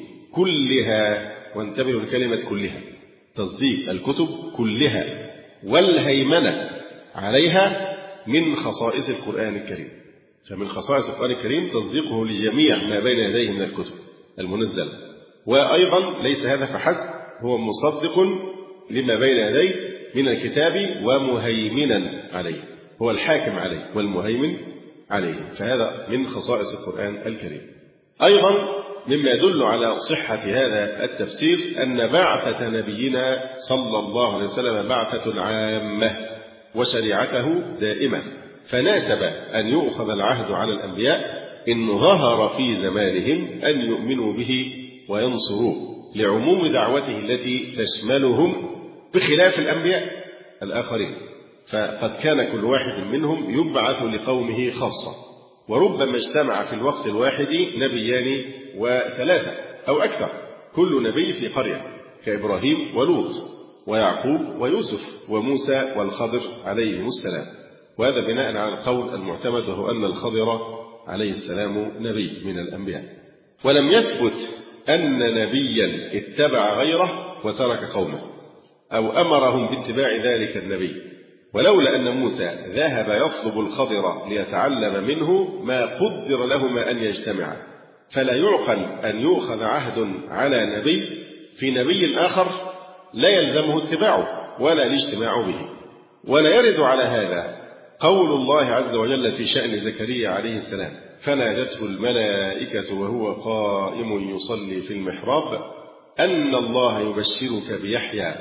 كلها، وانتبهوا لكلمة كلها، تصديق الكتب كلها والهيمنة عليها من خصائص القرآن الكريم. فمن خصائص القرآن الكريم تصديقه لجميع ما بين يديه من الكتب المنزلة، وأيضا ليس هذا فحسب، هو مصدق لما بين يديه من الكتاب ومهيمنا عليه، هو الحاكم عليه والمهيمن عليه، فهذا من خصائص القرآن الكريم. أيضا مما يدل على صحة هذا التفسير أن بعثة نبينا صلى الله عليه وسلم بعثة عامة وشريعته دائمة، فناسب أن يؤخذ العهد على الأنبياء إن ظهر في زمانهم أن يؤمنوا به وينصروه لعموم دعوته التي تشملهم بخلاف الأنبياء الآخرين، فقد كان كل واحد منهم يبعث لقومه خاصة، وربما اجتمع في الوقت الواحد نبيان وثلاثة أو أكثر، كل نبي في قرية كإبراهيم ولوط ويعقوب ويوسف وموسى والخضر عليهم السلام. وهذا بناء على القول المعتمد، وهو أن الخضر عليه السلام نبي من الأنبياء. ولم يثبت أن نبيا اتبع غيره وترك قومه أو أمرهم باتباع ذلك النبي، ولولا أن موسى ذهب يطلب الخضر ليتعلم منه ما قدر لهما أن يجتمعا، فلا يعقل أن يؤخذ عهد على نبي في نبي آخر لا يلزمه اتباعه ولا الاجتماع به. ولا يرد على هذا قول الله عز وجل في شأن زكريا عليه السلام: فنادته الملائكة وهو قائم يصلي في المحراب أن الله يبشرك بيحيى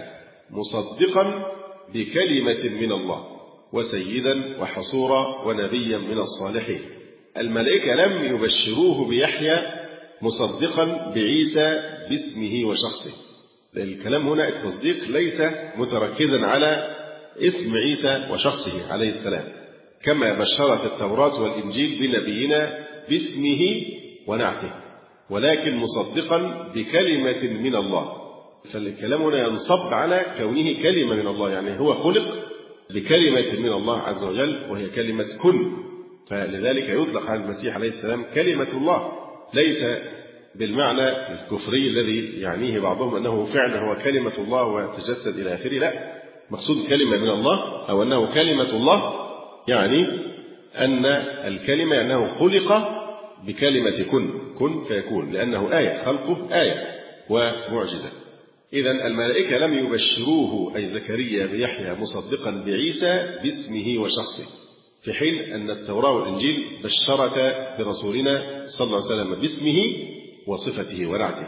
مصدقا بكلمة من الله وسيدا وحصورا ونبيا من الصالحين. الملائكة لم يبشروه بيحيى مصدقا بعيسى باسمه وشخصه. الكلام هنا التصديق ليس متركزا على اسم عيسى وشخصه عليه السلام، كما بشرت التوراة والإنجيل بنبينا باسمه ونعته، ولكن مصدقا بكلمة من الله. فالكلام هنا ينصب على كونه كلمة من الله، يعني هو خلق بكلمة من الله عز وجل وهي كلمة كن، فلذلك يطلق على المسيح عليه السلام كلمة الله، ليس بالمعنى الكفري الذي يعنيه بعضهم أنه فعلا هو كلمة الله وتجسد إلى آخره، لا، مقصود كلمة من الله أو أنه كلمة الله يعني أن الكلمة أنه خلق بكلمة كن، كن فيكون، لأنه آية، خلقه آية ومعجزة. إذن الملائكة لم يبشروه أي زكريا بيحيى مصدقا بعيسى باسمه وشخصه، في حين أن التوراة والإنجيل بشرتا برسولنا صلى الله عليه وسلم باسمه وصفته ونعته.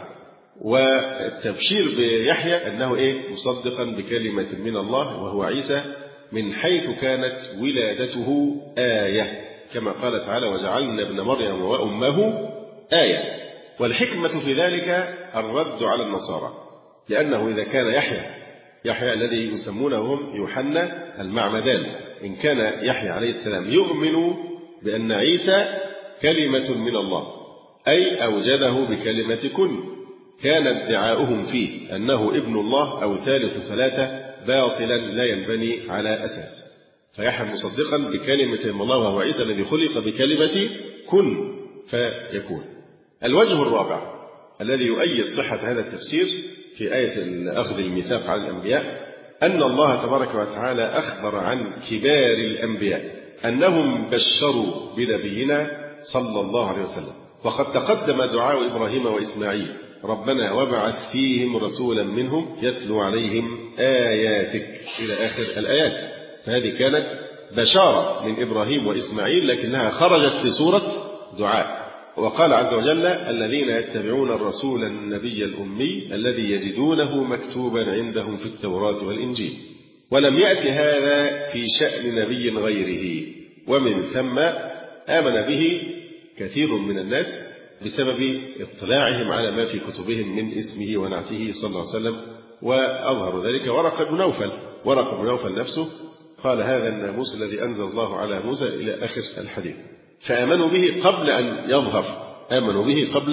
والتبشير بيحيى أنه إيه؟ مصدقا بكلمة من الله وهو عيسى، من حيث كانت ولادته آية، كما قال تعالى: وجعلنا ابن مريم وأمه آية. والحكمة في ذلك الرد على النصارى، لأنه إذا كان يحيى يحيى الذي يسمونه هم يوحنا المعمدان، إن كان يحيى عليه السلام يؤمن بأن عيسى كلمة من الله أي أوجده بكلمة كن، كان ادعاؤهم فيه أنه ابن الله أو ثالث ثلاثة باطلا لا ينبني على أساس. فيحيى مصدقا بكلمة من الله وهو عيسى الذي خلق بكلمة كن فيكون. الوجه الرابع الذي يؤيد صحة هذا التفسير في آية أخذ الميثاق على الأنبياء أن الله تبارك وتعالى أخبر عن كبار الأنبياء أنهم بشروا بنبينا صلى الله عليه وسلم. وقد تقدم دعاء إبراهيم وإسماعيل: ربنا وابعث فيهم رسولا منهم يتلو عليهم آياتك إلى آخر الآيات. فهذه كانت بشارة من إبراهيم وإسماعيل، لكنها خرجت في صورة دعاء. وقال عز وجل: الذين يتبعون الرسول النبي الأمي الذي يجدونه مكتوبا عندهم في التوراة والإنجيل. ولم يأتي هذا في شأن نبي غيره، ومن ثم آمن به كثير من الناس بسبب اطلاعهم على ما في كتبهم من اسمه ونعته صلى الله عليه وسلم. وأظهر ذلك ورقة بن نوفل ورقة بن نوفل نفسه قال: هذا الناموس الذي أنزل الله على موسى إلى آخر الحديث. فآمنوا به قبل أن يظهر، آمنوا به قبل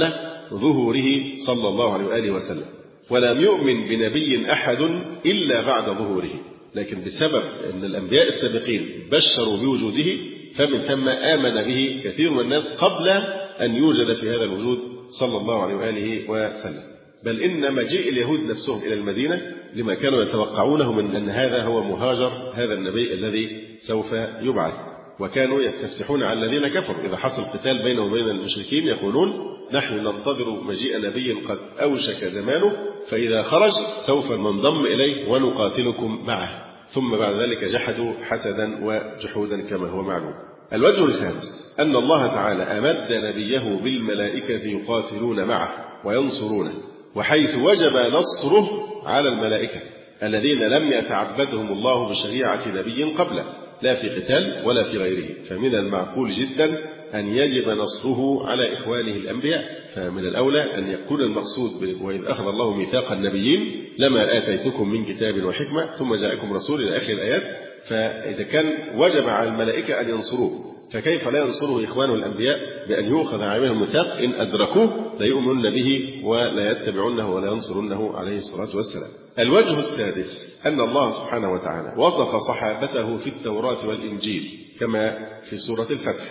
ظهوره صلى الله عليه وآله وسلم، ولم يؤمن بنبي أحد إلا بعد ظهوره، لكن بسبب أن الأنبياء السابقين بشروا بوجوده فمن ثم آمن به كثير من الناس قبل أن يوجد في هذا الوجود صلى الله عليه وآله وسلم. بل إن مجيء اليهود نفسهم إلى المدينة لما كانوا يتوقعونه من أن هذا هو مهاجر هذا النبي الذي سوف يبعث، وكانوا يستفتحون على الذين كفروا إذا حصل قتال بينهم وبين المشركين يقولون نحن ننتظر مجيء نبي قد أوشك زمانه، فإذا خرج سوف ننضم إليه ونقاتلكم معه، ثم بعد ذلك جحدوا حسدا وجحودا كما هو معلوم. الوجه الخامس أن الله تعالى أمد نبيه بالملائكة يقاتلون معه وينصرونه، وحيث وجب نصره على الملائكة الذين لم يتعبدهم الله بشريعة نبي قبله لا في قتال ولا في غيره، فمن المعقول جدا أن يجب نصره على إخوانه الأنبياء. فمن الأولى أن يكون المقصود وإذ أخذ الله ميثاق النبيين لما آتيتكم من كتاب وحكمة ثم جاءكم رسول إلى آخر الآيات، فإذا كان وجب على الملائكة أن ينصروه فكيف لا ينصره إخوانه الأنبياء بأن يؤخذ عليهم الميثاق إن أدركوه لا يؤمنون به ولا يتبعونه ولا ينصرونه عليه الصلاة والسلام. الوجه السادس أن الله سبحانه وتعالى وصف صحابته في التوراة والإنجيل كما في سورة الفتح،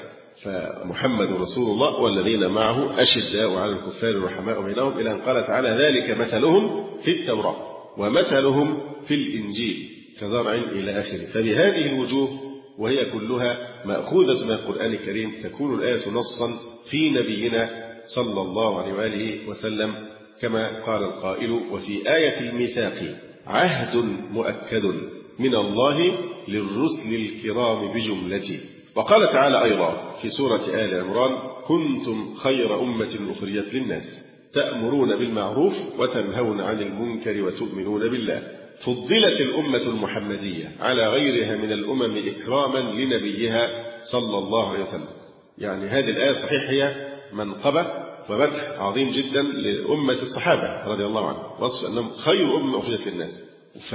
فمحمد رسول الله والذين معه أشداء على الكفار رحماء بينهم إلى أن قال تعالى ذلك مثلهم في التوراة ومثلهم في الإنجيل كزرع إلى آخره. فبهذه الوجوه وهي كلها مأخوذة من القرآن الكريم تكون الآية نصا في نبينا صلى الله عليه وآله وسلم كما قال القائل وفي آية الميثاق عهد مؤكد من الله للرسل الكرام بجملته. وقال تعالى أيضا في سورة آل عمران كنتم خير أمة أخرجت للناس تأمرون بالمعروف وتنهون عن المنكر وتؤمنون بالله. فضلت الأمة المحمدية على غيرها من الأمم إكراما لنبيها صلى الله عليه وسلم. يعني هذه الآية صحيح هي منقبة ومدح عظيم جدا لأمة الصحابة رضي الله عنهم، وصف أنهم خير أمة أخرجت للناس،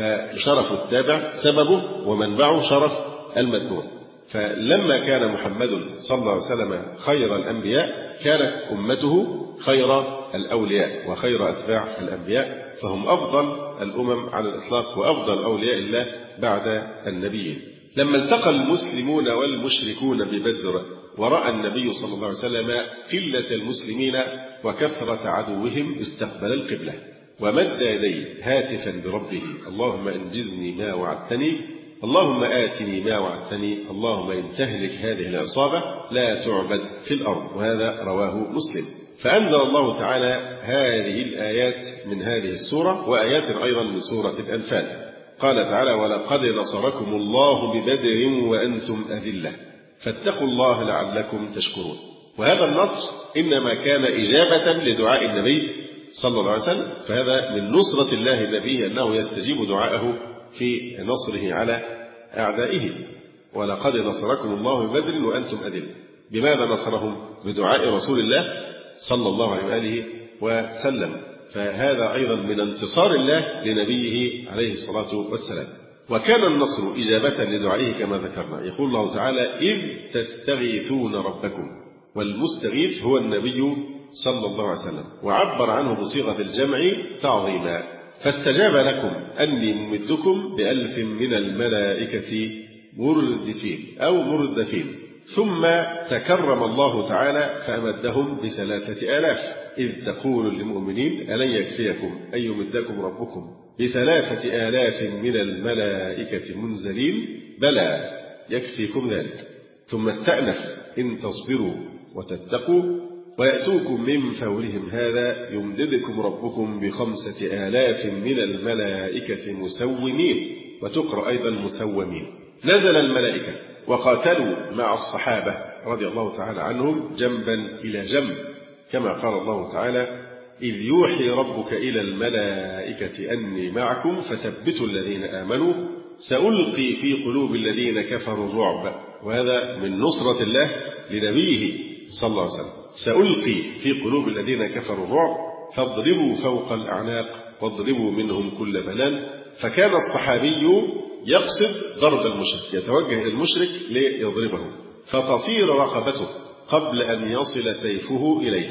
فشرف التابع سببه ومنبعه شرف المتبوع. فلما كان محمد صلى الله عليه وسلم خير الأنبياء كانت أمته خير الأولياء وخير أتباع الأنبياء، فهم أفضل الأمم على الإطلاق وأفضل أولياء الله بعد النبيين. لما التقى المسلمون والمشركون ببدر ورأى النبي صلى الله عليه وسلم قلة المسلمين وكثرة عدوهم استقبل القبلة ومد يديه هاتفا بربه اللهم انجزني ما وعدتني، اللهم آتني ما وعدتني، اللهم إن تهلك هذه العصابة لا تعبد في الأرض. وهذا رواه مسلم. فأنزل الله تعالى هذه الآيات من هذه السورة وآيات أيضا من سورة الأنفال. قال تعالى ولقد نصركم الله ببدر وأنتم أذلة فاتقوا الله لعلكم تشكرون. وهذا النصر إنما كان إجابة لدعاء النبي صلى الله عليه وسلم، فهذا من نصرة الله لنبيه أنه يستجيب دعاءه في نصره على أعدائه. ولقد نصركم الله ببدر وأنتم أذلة. بماذا نصرهم؟ بدعاء رسول الله صلى الله عليه وآله وسلم، فهذا أيضا من انتصار الله لنبيه عليه الصلاة والسلام. وكان النصر إجابة لدعائه كما ذكرنا. يقول الله تعالى إذ تستغيثون ربكم، والمستغيث هو النبي صلى الله عليه وسلم، وعبر عنه بصيغة الجمع تعظيما. فاستجاب لكم أني ممدكم بألف من الملائكة مردفين أو مردفين. ثم تكرم الله تعالى فأمدهم بثلاثة آلاف إذ تقول للمؤمنين ألن يكفيكم أن يمدكم ربكم بثلاثة آلاف من الملائكة منزلين بلى يكفيكم ذلك. ثم استأنف إن تصبروا وتتقوا ويأتوكم من فورهم هذا يمددكم ربكم بخمسة آلاف من الملائكة مسومين، وتقرأ أيضا مسومين. نزل الملائكة وقاتلوا مع الصحابة رضي الله تعالى عنهم جنبا إلى جنب كما قال الله تعالى إذ يوحي ربك إلى الملائكة أني معكم فثبتوا الذين آمنوا سألقي في قلوب الذين كفروا الرعب. وهذا من نصرة الله لنبيه صلى الله عليه وسلم. سألقي في قلوب الذين كفروا الرعب فاضربوا فوق الأعناق واضربوا منهم كل بنان. فكان الصحابي يقصد ضرب المشرك، يتوجه إلى المشرك ليضربه فتطير رقبته قبل أن يصل سيفه إليها،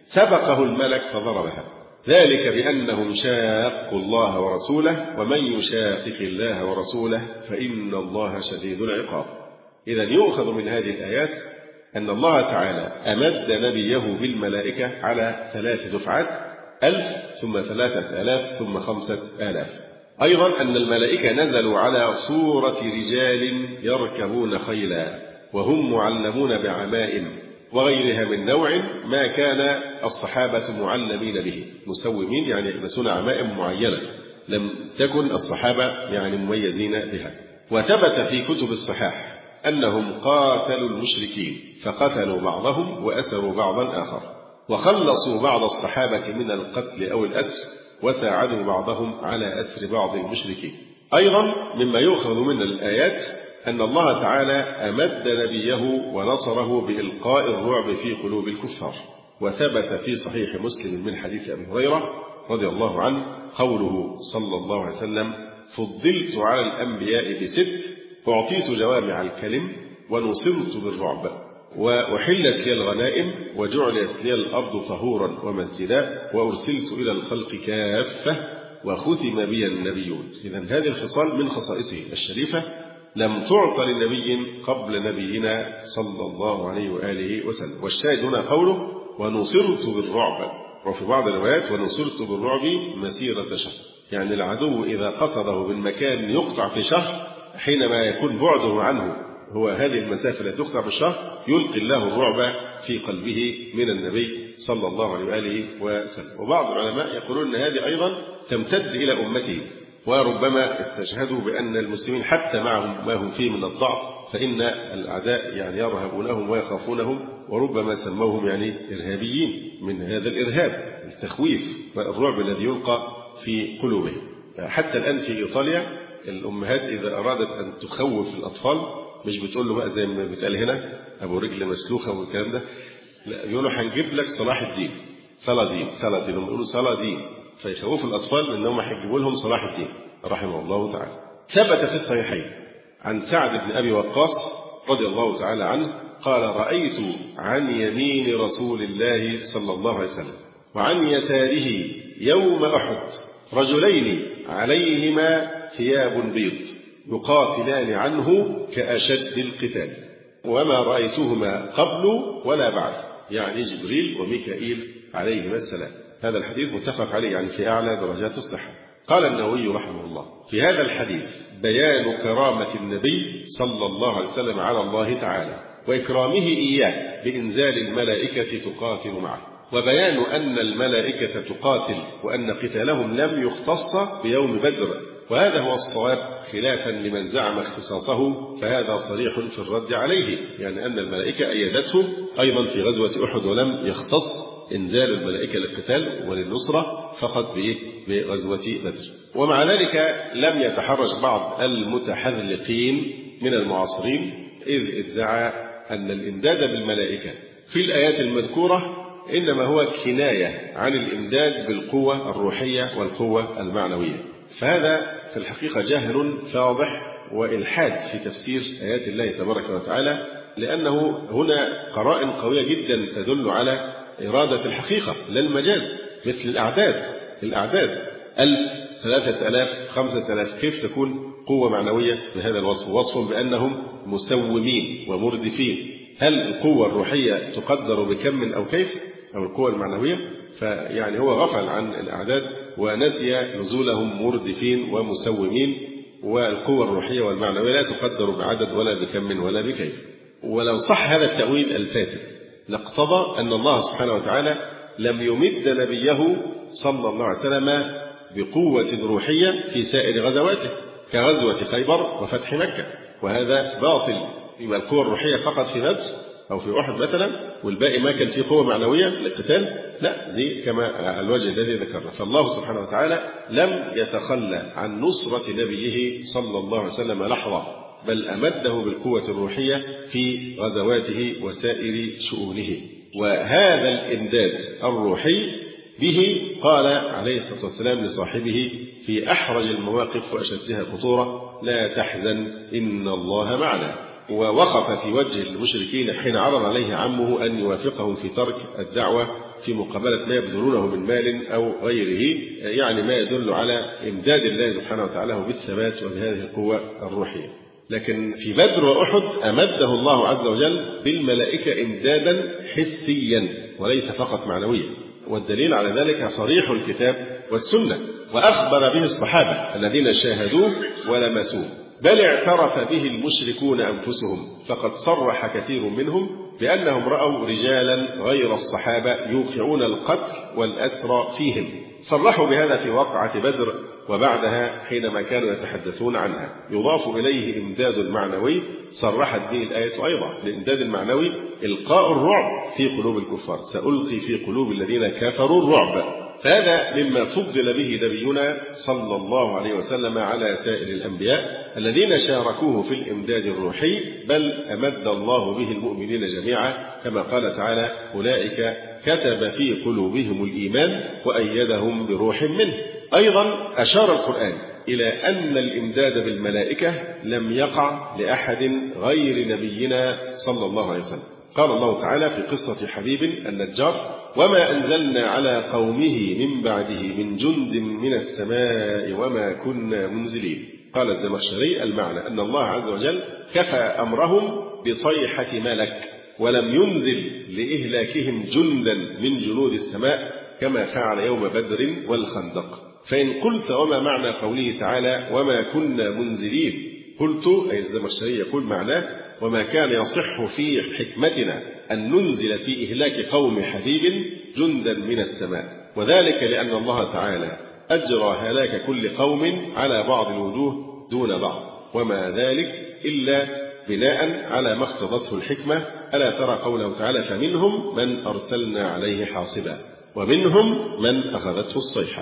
سبقه الملك فضربها، ذلك بأنهم شاقوا الله ورسوله ومن يشاقق الله ورسوله فإن الله شديد العقاب. إذا يؤخذ من هذه الآيات أن الله تعالى أمد نبيه بالملائكة على ثلاث دفعات، ألف ثم ثلاثة آلاف ثم خمسة آلاف. أيضا أن الملائكة نزلوا على صورة رجال يركبون خيلا وهم معلمون بعمائم وغيرها من نوع ما كان الصحابة معلمين به، مسومين يعني يلبسون عمائم معينة لم تكن الصحابة يعني مميزين بها. وثبت في كتب الصحاح أنهم قاتلوا المشركين فقتلوا بعضهم وأسروا بعضا آخر، وخلصوا بعض الصحابة من القتل أو الأسر وساعدوا بعضهم على أسر بعض المشركين. أيضا مما يؤخذ من الآيات أن الله تعالى أمد نبيه ونصره بإلقاء الرعب في قلوب الكفار. وثبت في صحيح مسلم من حديث أبي هريرة رضي الله عنه قوله صلى الله عليه وسلم: فضلت على الأنبياء بست، أعطيت جوامع الكلم ونصرت بالرعب، وأحلت لي الغنائم وجعلت لي الأرض طهورا ومسجدا وأرسلت إلى الخلق كافة وختم بي النبيون. إذن هذه الخصال من خصائصه الشريفة لم تعط لنبي قبل نبينا صلى الله عليه وآله وسلم. والشاهد هنا قوله ونصرت بالرعب، وفي بعض الروايات ونصرت بالرعب مسيرة شهر، يعني العدو إذا قصده بالمكان يقطع في شهر، حينما يكون بعده عنه هو هذه المسافة التي تقطع بالشهر يلقي الله الرعب في قلبه من النبي صلى الله عليه وآله وسلم. وبعض العلماء يقولون أن هذه أيضا تمتد إلى أمته، وربما استشهدوا بأن المسلمين حتى معهم ما هم فيه من الضعف فإن الأعداء يعني يرهبونهم ويخافونهم، وربما سموهم يعني إرهابيين من هذا الإرهاب التخويف والرعب الذي يلقى في قلوبهم. حتى الآن في إيطاليا الأمهات إذا أرادت أن تخوف الأطفال مش بتقول له بقى زي ما بتقال هنا أبو رجل مسلوخة والكلام ده، لا، يقولوا هنجيب لك صلاح الدين، صلادين صلادين، هم يقولوا صلادين، فيخوفوا الأطفال إنهم هيجيبوا لهم صلاح الدين رحمه الله تعالى. ثبت في الصحيحين عن سعد بن أبي وقاص رضي الله تعالى عنه قال: رأيت عن يمين رسول الله صلى الله عليه وسلم وعن يساره يوم أحد رجلين عليهما ثياب بيض يقاتلان عنه كأشد القتال، وما رأيتهما قبل ولا بعد، يعني جبريل وميكائيل عليهما السلام. هذا الحديث متفق عليه يعني في أعلى درجات الصحة. قال النووي رحمه الله: في هذا الحديث بيان كرامة النبي صلى الله عليه وسلم على الله تعالى وإكرامه إياه بإنزال الملائكة تقاتل معه، وبيان أن الملائكة تقاتل وأن قتالهم لم يختص بيوم بدر، وهذا هو الصواب خلافا لمن زعم اختصاصه، فهذا صريح في الرد عليه، يعني أن الملائكة أيدته أيضا في غزوة أحد ولم يختص إنزال الملائكة للقتال وللنصرة فقط بغزوة بدر. ومع ذلك لم يتحرج بعض المتحذلقين من المعاصرين إذ ادعى أن الإمداد بالملائكة في الآيات المذكورة إنما هو كناية عن الإمداد بالقوة الروحية والقوة المعنوية، فهذا في الحقيقة جهل فاضح وإلحاد في تفسير آيات الله تبارك وتعالى، لأنه هنا قرائن قوية جدا تدل على إرادة الحقيقة لا المجاز، مثل الأعداد الأعداد ألف ثلاثة آلاف خمسة آلاف، كيف تكون قوة معنوية بهذا الوصف؟ وصف بأنهم مسومين ومردفين. هل القوة الروحية تقدر بكم أو كيف أو القوة المعنوية؟ فيعني هو غفل عن الأعداد ونسي نزولهم مردفين ومسومين، والقوة الروحية والمعنوية لا تقدر بعدد ولا بكم ولا بكيف. ولو صح هذا التأويل الفاسد لاقتضى أن الله سبحانه وتعالى لم يمد نبيه صلى الله عليه وسلم بقوة روحية في سائر غزواته كغزوة خيبر وفتح مكة، وهذا باطل. يبقى القوة الروحية فقط في بدر أو في أحد مثلا والباقي ما كان فيه قوة معنوية للقتال؟ لا، دي كما الوجه الذي ذكرنا. فالله سبحانه وتعالى لم يتخلى عن نصرة نبيه صلى الله عليه وسلم لحظة، بل أمده بالقوة الروحية في غزواته وسائر شؤونه. وهذا الإمداد الروحي به قال عليه الصلاة والسلام لصاحبه في أحرج المواقف وأشدها خطورة: لا تحزن إن الله معنا. ووقف في وجه المشركين حين عرض عليه عمه أن يوافقهم في ترك الدعوة في مقابلة ما يبذلونه من مال أو غيره، يعني ما يدل على إمداد الله سبحانه وتعالى بالثبات وبهذه القوة الروحية. لكن في بدر وأحد أمده الله عز وجل بالملائكة إمدادا حسيا وليس فقط معنويا، والدليل على ذلك صريح الكتاب والسنة، وأخبر به الصحابة الذين شاهدوه ولمسوه، بل اعترف به المشركون أنفسهم، فقد صرح كثير منهم بأنهم رأوا رجالا غير الصحابة يوقعون القتل والأسرى فيهم. صرحوا بهذا في وقعة بدر وبعدها حينما كانوا يتحدثون عنها. يضاف إليه إمداد معنوي صرحت به الآية أيضا. الإمداد المعنوي إلقاء الرعب في قلوب الكفار، سألقي في قلوب الذين كفروا الرعب. فهذا مما فضل به نبينا صلى الله عليه وسلم على سائر الأنبياء الذين شاركوه في الإمداد الروحي، بل أمد الله به المؤمنين جميعا كما قال تعالى: أولئك كتب في قلوبهم الإيمان وأيدهم بروح منه. أيضا أشار القرآن إلى أن الإمداد بالملائكة لم يقع لأحد غير نبينا صلى الله عليه وسلم. قال الله تعالى في قصة حبيب النجار: وما أنزلنا على قومه من بعده من جند من السماء وما كنا منزلين. قال الزمخشري: المعنى أن الله عز وجل كفى أمرهم بصيحة ملك، ولم ينزل لإهلاكهم جندا من جنود السماء كما فعل يوم بدر والخندق. فإن قلت: وما معنى قوله تعالى وما كنا منزلين؟ قلت: أي الزمخشري يقول معناه: وما كان يصح في حكمتنا أن ننزل في إهلاك قوم حبيب جندا من السماء، وذلك لأن الله تعالى أجرى هلاك كل قوم على بعض الوجوه دون بعض، وما ذلك إلا بناء على ما اقتضته الحكمة. ألا ترى قوله تعالى: فمنهم من أرسلنا عليه حاصبا، ومنهم من أخذته الصيحة،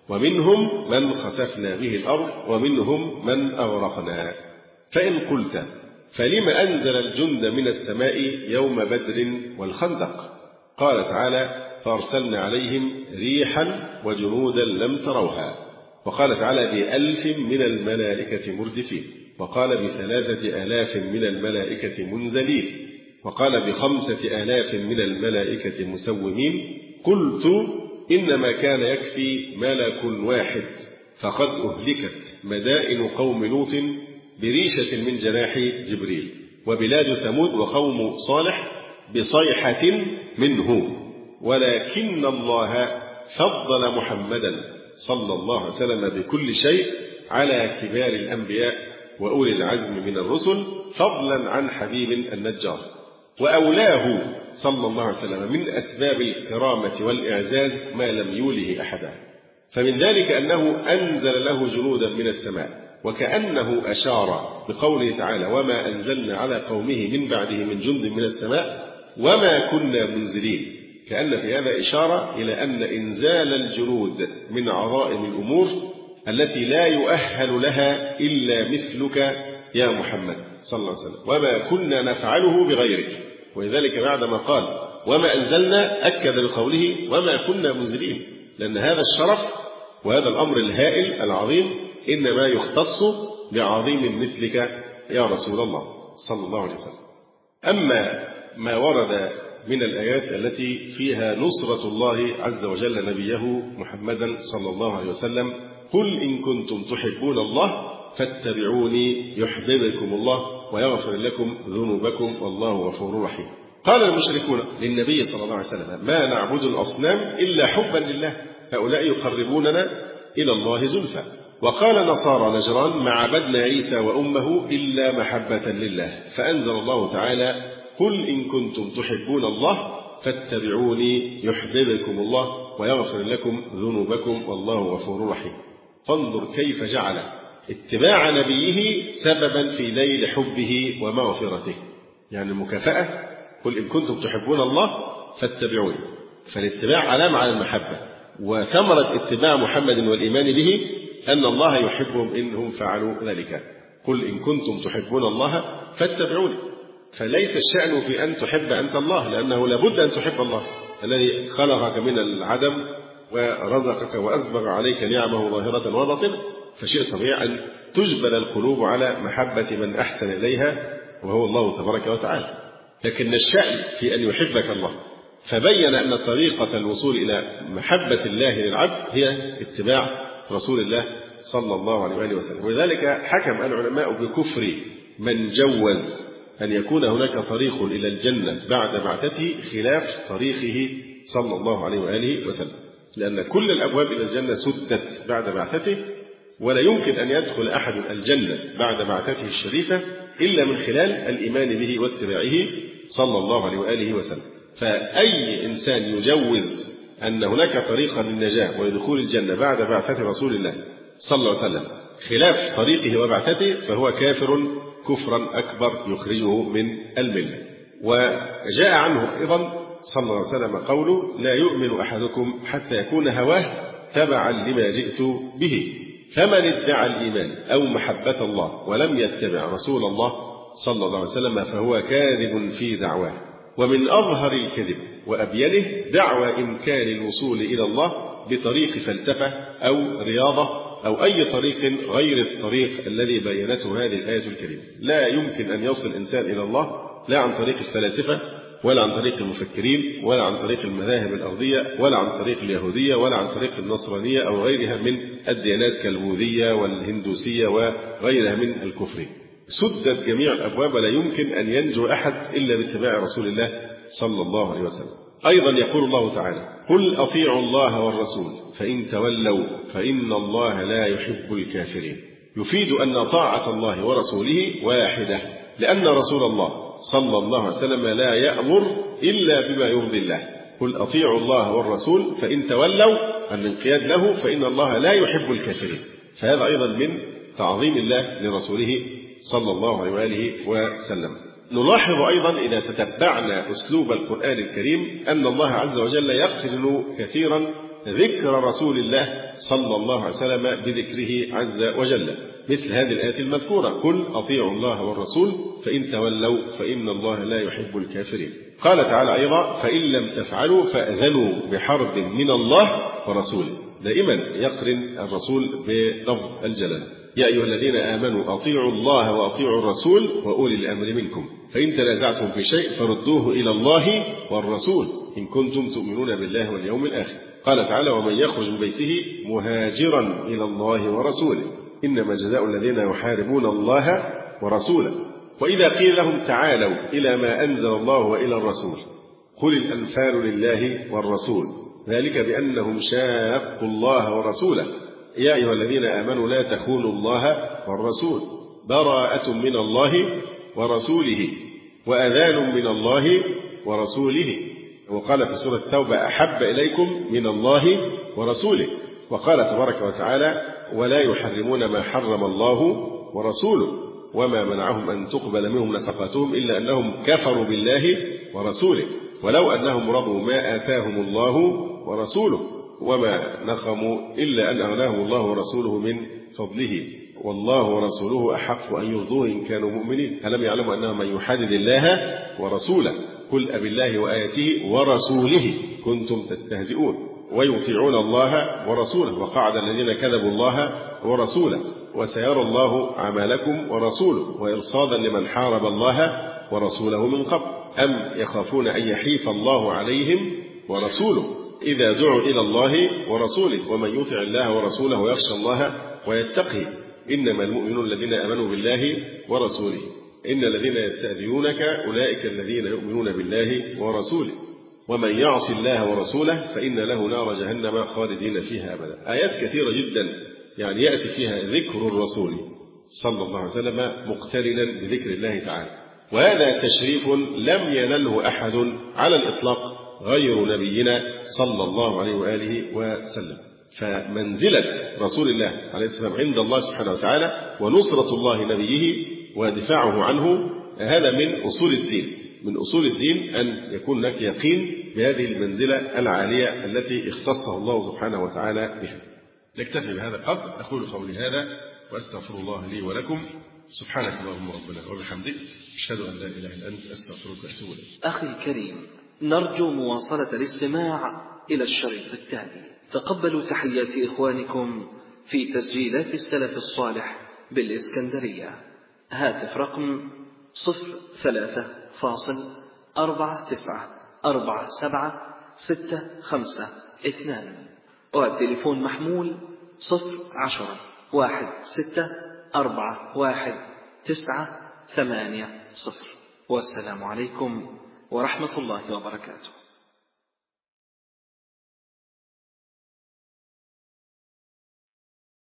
ومنهم من خسفنا به الأرض، ومنهم من أغرقنا. فإن قلت: فلم أنزل الجند من السماء يوم بدر والخندق؟ قال تعالى: فأرسلنا عليهم ريحا وجنودا لم تروها. وقال تعالى: بألف من الملائكة مردفين، وقال بثلاثة آلاف من الملائكة منزلين، وقال بخمسة آلاف من الملائكة مسومين. قلت: إنما كان يكفي ملك واحد، فقد أهلكت مدائن قوم لوط بريشة من جناح جبريل، وبلاد ثمود وقوم صالح بصيحة منه، ولكن الله فضل محمدا صلى الله عليه وسلم بكل شيء على كبار الأنبياء وأولي العزم من الرسل، فضلا عن حبيب النجار، وأولاه صلى الله عليه وسلم من أسباب الكرامة والإعزاز ما لم يوله أحدا. فمن ذلك أنه أنزل له جنودا من السماء، وكأنه أشار بقوله تعالى: وما أنزلنا على قومه من بعده من جند من السماء وما كنا منزلين، كأن في هذا إشارة إلى أن إنزال الجنود من عظائم الأمور التي لا يؤهل لها إلا مثلك يا محمد صلى الله عليه وسلم، وما كنا نفعله بغيرك. ولذلك بعدما قال وما أنزلنا أكد بقوله وما كنا منزلين، لأن هذا الشرف وهذا الأمر الهائل العظيم إنما يختص بعظيم مثلك يا رسول الله صلى الله عليه وسلم. أما ما ورد من الآيات التي فيها نصرة الله عز وجل نبيه محمدا صلى الله عليه وسلم: قل إن كنتم تحبون الله فاتبعوني يحببكم الله ويغفر لكم ذنوبكم والله غفور رحيم. قال المشركون للنبي صلى الله عليه وسلم: ما نعبد الأصنام إلا حبا لله، هؤلاء يقربوننا إلى الله زلفى. وقال نصارى نجران: ما عبدنا عيسى وأمه إلا محبة لله. فأنزل الله تعالى: قل إن كنتم تحبون الله فاتبعوني يحببكم الله ويغفر لكم ذنوبكم والله غفور رحيم. فانظر كيف جعل اتباع نبيه سببا في نيل حبه ومغفرته، يعني المكافأة: قل إن كنتم تحبون الله فاتبعوني. فالاتباع علامة على المحبة، وثمرة اتباع محمد والإيمان به أن الله يحبهم إنهم فعلوا ذلك. قل إن كنتم تحبون الله فاتبعوني. فليس الشأن في أن تحب أنت الله، لأنه لابد أن تحب الله الذي خلقك من العدم ورزقك وأسبغ عليك نعمه ظاهرة وباطنة، فشيء طبيعي أن تجبل القلوب على محبة من أحسن إليها وهو الله تبارك وتعالى، لكن الشأن في أن يحبك الله. فبين أن طريقة الوصول إلى محبة الله للعبد هي اتباع رسول الله صلى الله عليه وآله وسلم. ولذلك حكم العلماء بكفر من جوز أن يكون هناك طريق إلى الجنة بعد بعثته خلاف طريقه صلى الله عليه وآله وسلم، لأن كل الأبواب إلى الجنة سدت بعد بعثته، ولا يمكن أن يدخل أحد الجنة بعد بعثته الشريفة إلا من خلال الإيمان به واتباعه صلى الله عليه وآله وسلم. فأي إنسان يجوز أن هناك طريقا للنجاة ودخول الجنة بعد بعثة رسول الله صلى الله عليه وسلم خلاف طريقه وبعثته فهو كافر كفرا أكبر يخرجه من الملة. وجاء عنه أيضا صلى الله عليه وسلم قوله: لا يؤمن أحدكم حتى يكون هواه تبعا لما جئت به، فمن ادعى الإيمان أو محبة الله ولم يتبع رسول الله صلى الله عليه وسلم فهو كاذب في دعواه. ومن أظهر الكذب وأبينه دعوى إمكان الوصول إلى الله بطريق فلسفة أو رياضة أو أي طريق غير الطريق الذي بينته هذه الآية الكريمة. لا يمكن أن يصل الإنسان إلى الله لا عن طريق الفلاسفة ولا عن طريق المفكرين ولا عن طريق المذاهب الأرضية ولا عن طريق اليهودية ولا عن طريق النصرانية أو غيرها من الديانات كالبوذية والهندوسية وغيرها من الكفر. سدت جميع الأبواب ولا يمكن أن ينجو أحد إلا باتباع رسول الله صلى الله عليه وسلم. أيضا يقول الله تعالى: قل أطيعوا الله والرسول فإن تولوا فإن الله لا يحب الكافرين. يفيد أن طاعة الله ورسوله واحدة، لأن رسول الله صلى الله عليه وسلم لا يأمر إلا بما يرضي الله. قل أطيعوا الله والرسول فإن تولوا الانقياد له فإن الله لا يحب الكافرين. فهذا أيضا من تعظيم الله لرسوله صلى الله عليه وآله وسلم. نلاحظ أيضا إذا تتبعنا أسلوب القرآن الكريم أن الله عز وجل يقترن كثيرا ذكر رسول الله صلى الله عليه وسلم بذكره عز وجل، مثل هذه الآية المذكورة: قل أطيعوا الله والرسول فإن تولوا فإن الله لا يحب الكافرين. قال تعالى أيضا: فإن لم تفعلوا فأذنوا بحرب من الله ورسوله. دائما يقرن الرسول بلفظ الجلالة: يا أيها الذين آمنوا أطيعوا الله وأطيعوا الرسول وأولي الأمر منكم فإن تنازعتم في شيء فردوه إلى الله والرسول إن كنتم تؤمنون بالله واليوم الآخر. قال تعالى: ومن يخرج من بيته مهاجرا إلى الله ورسوله إنما جزاء الذين يحاربون الله ورسوله وإذا قيل لهم تعالوا إلى ما أنزل الله وإلى الرسول قل الأنفال لله والرسول ذلك بأنهم شاقوا الله ورسوله يا أيها الذين آمنوا لا تخونوا الله والرسول براءة من الله ورسوله وأذان من الله ورسوله. وقال في سورة التوبة: أحب إليكم من الله ورسوله. وقال تبارك وتعالى: ولا يحرمون ما حرم الله ورسوله وما منعهم أن تقبل منهم نفقاتهم إلا أنهم كفروا بالله ورسوله ولو أنهم رضوا ما آتاهم الله ورسوله وما نقموا إلا أن أغناهم الله ورسوله من فضله والله ورسوله أحق أن يرضوه إن كانوا مؤمنين ألم يعلموا أنه من يحادد الله ورسوله قل أبالله وآياته ورسوله كنتم تستهزئون ويطيعون الله ورسوله وقعد الذين كذبوا الله ورسوله وسيرى الله أعمالكم ورسوله وإرصادا لمن حارب الله ورسوله من قبل أم يخافون أن يحيف الله عليهم ورسوله إذا دعوا إلى الله ورسوله ومن يطع الله ورسوله ويخشى الله ويتقي إنما المؤمنون الذين آمنوا بالله ورسوله إن الذين يستأذنونك أولئك الذين يؤمنون بالله ورسوله ومن يعص الله ورسوله فإن له نار جهنم خالدين فيها أبدا. آيات كثيرة جدا يعني يأتي فيها ذكر الرسول صلى الله عليه وسلم مقترنا بذكر الله تعالى، وهذا تشريف لم ينله أحد على الإطلاق غير نبينا صلى الله عليه وآله وسلم. فمنزلة رسول الله عليه السلام عند الله سبحانه وتعالى ونصرة الله نبيه ودفاعه عنه هذا من أصول الدين. من أصول الدين أن يكون لك يقين بهذه المنزلة العالية التي اختصه الله سبحانه وتعالى بها. نكتفي بهذا القدر. أقول قولي هذا وأستغفر الله لي ولكم. سبحانك اللهم ربنا وبحمدك أشهد أن لا إله إلا أنت أستغفرك وأتوب إليك. أخي الكريم، نرجو مواصلة الاستماع إلى الشريط التالي. تقبلوا تحيات إخوانكم في تسجيلات السلف الصالح بالإسكندرية. هاتف رقم صفر ثلاثة فاصل أربعة تسعة أربعة سبعة ستة خمسة اثنان، والتليفون محمول صفر عشرة واحد ستة أربعة واحد تسعة ثمانية صفر. والسلام عليكم ورحمة الله وبركاته.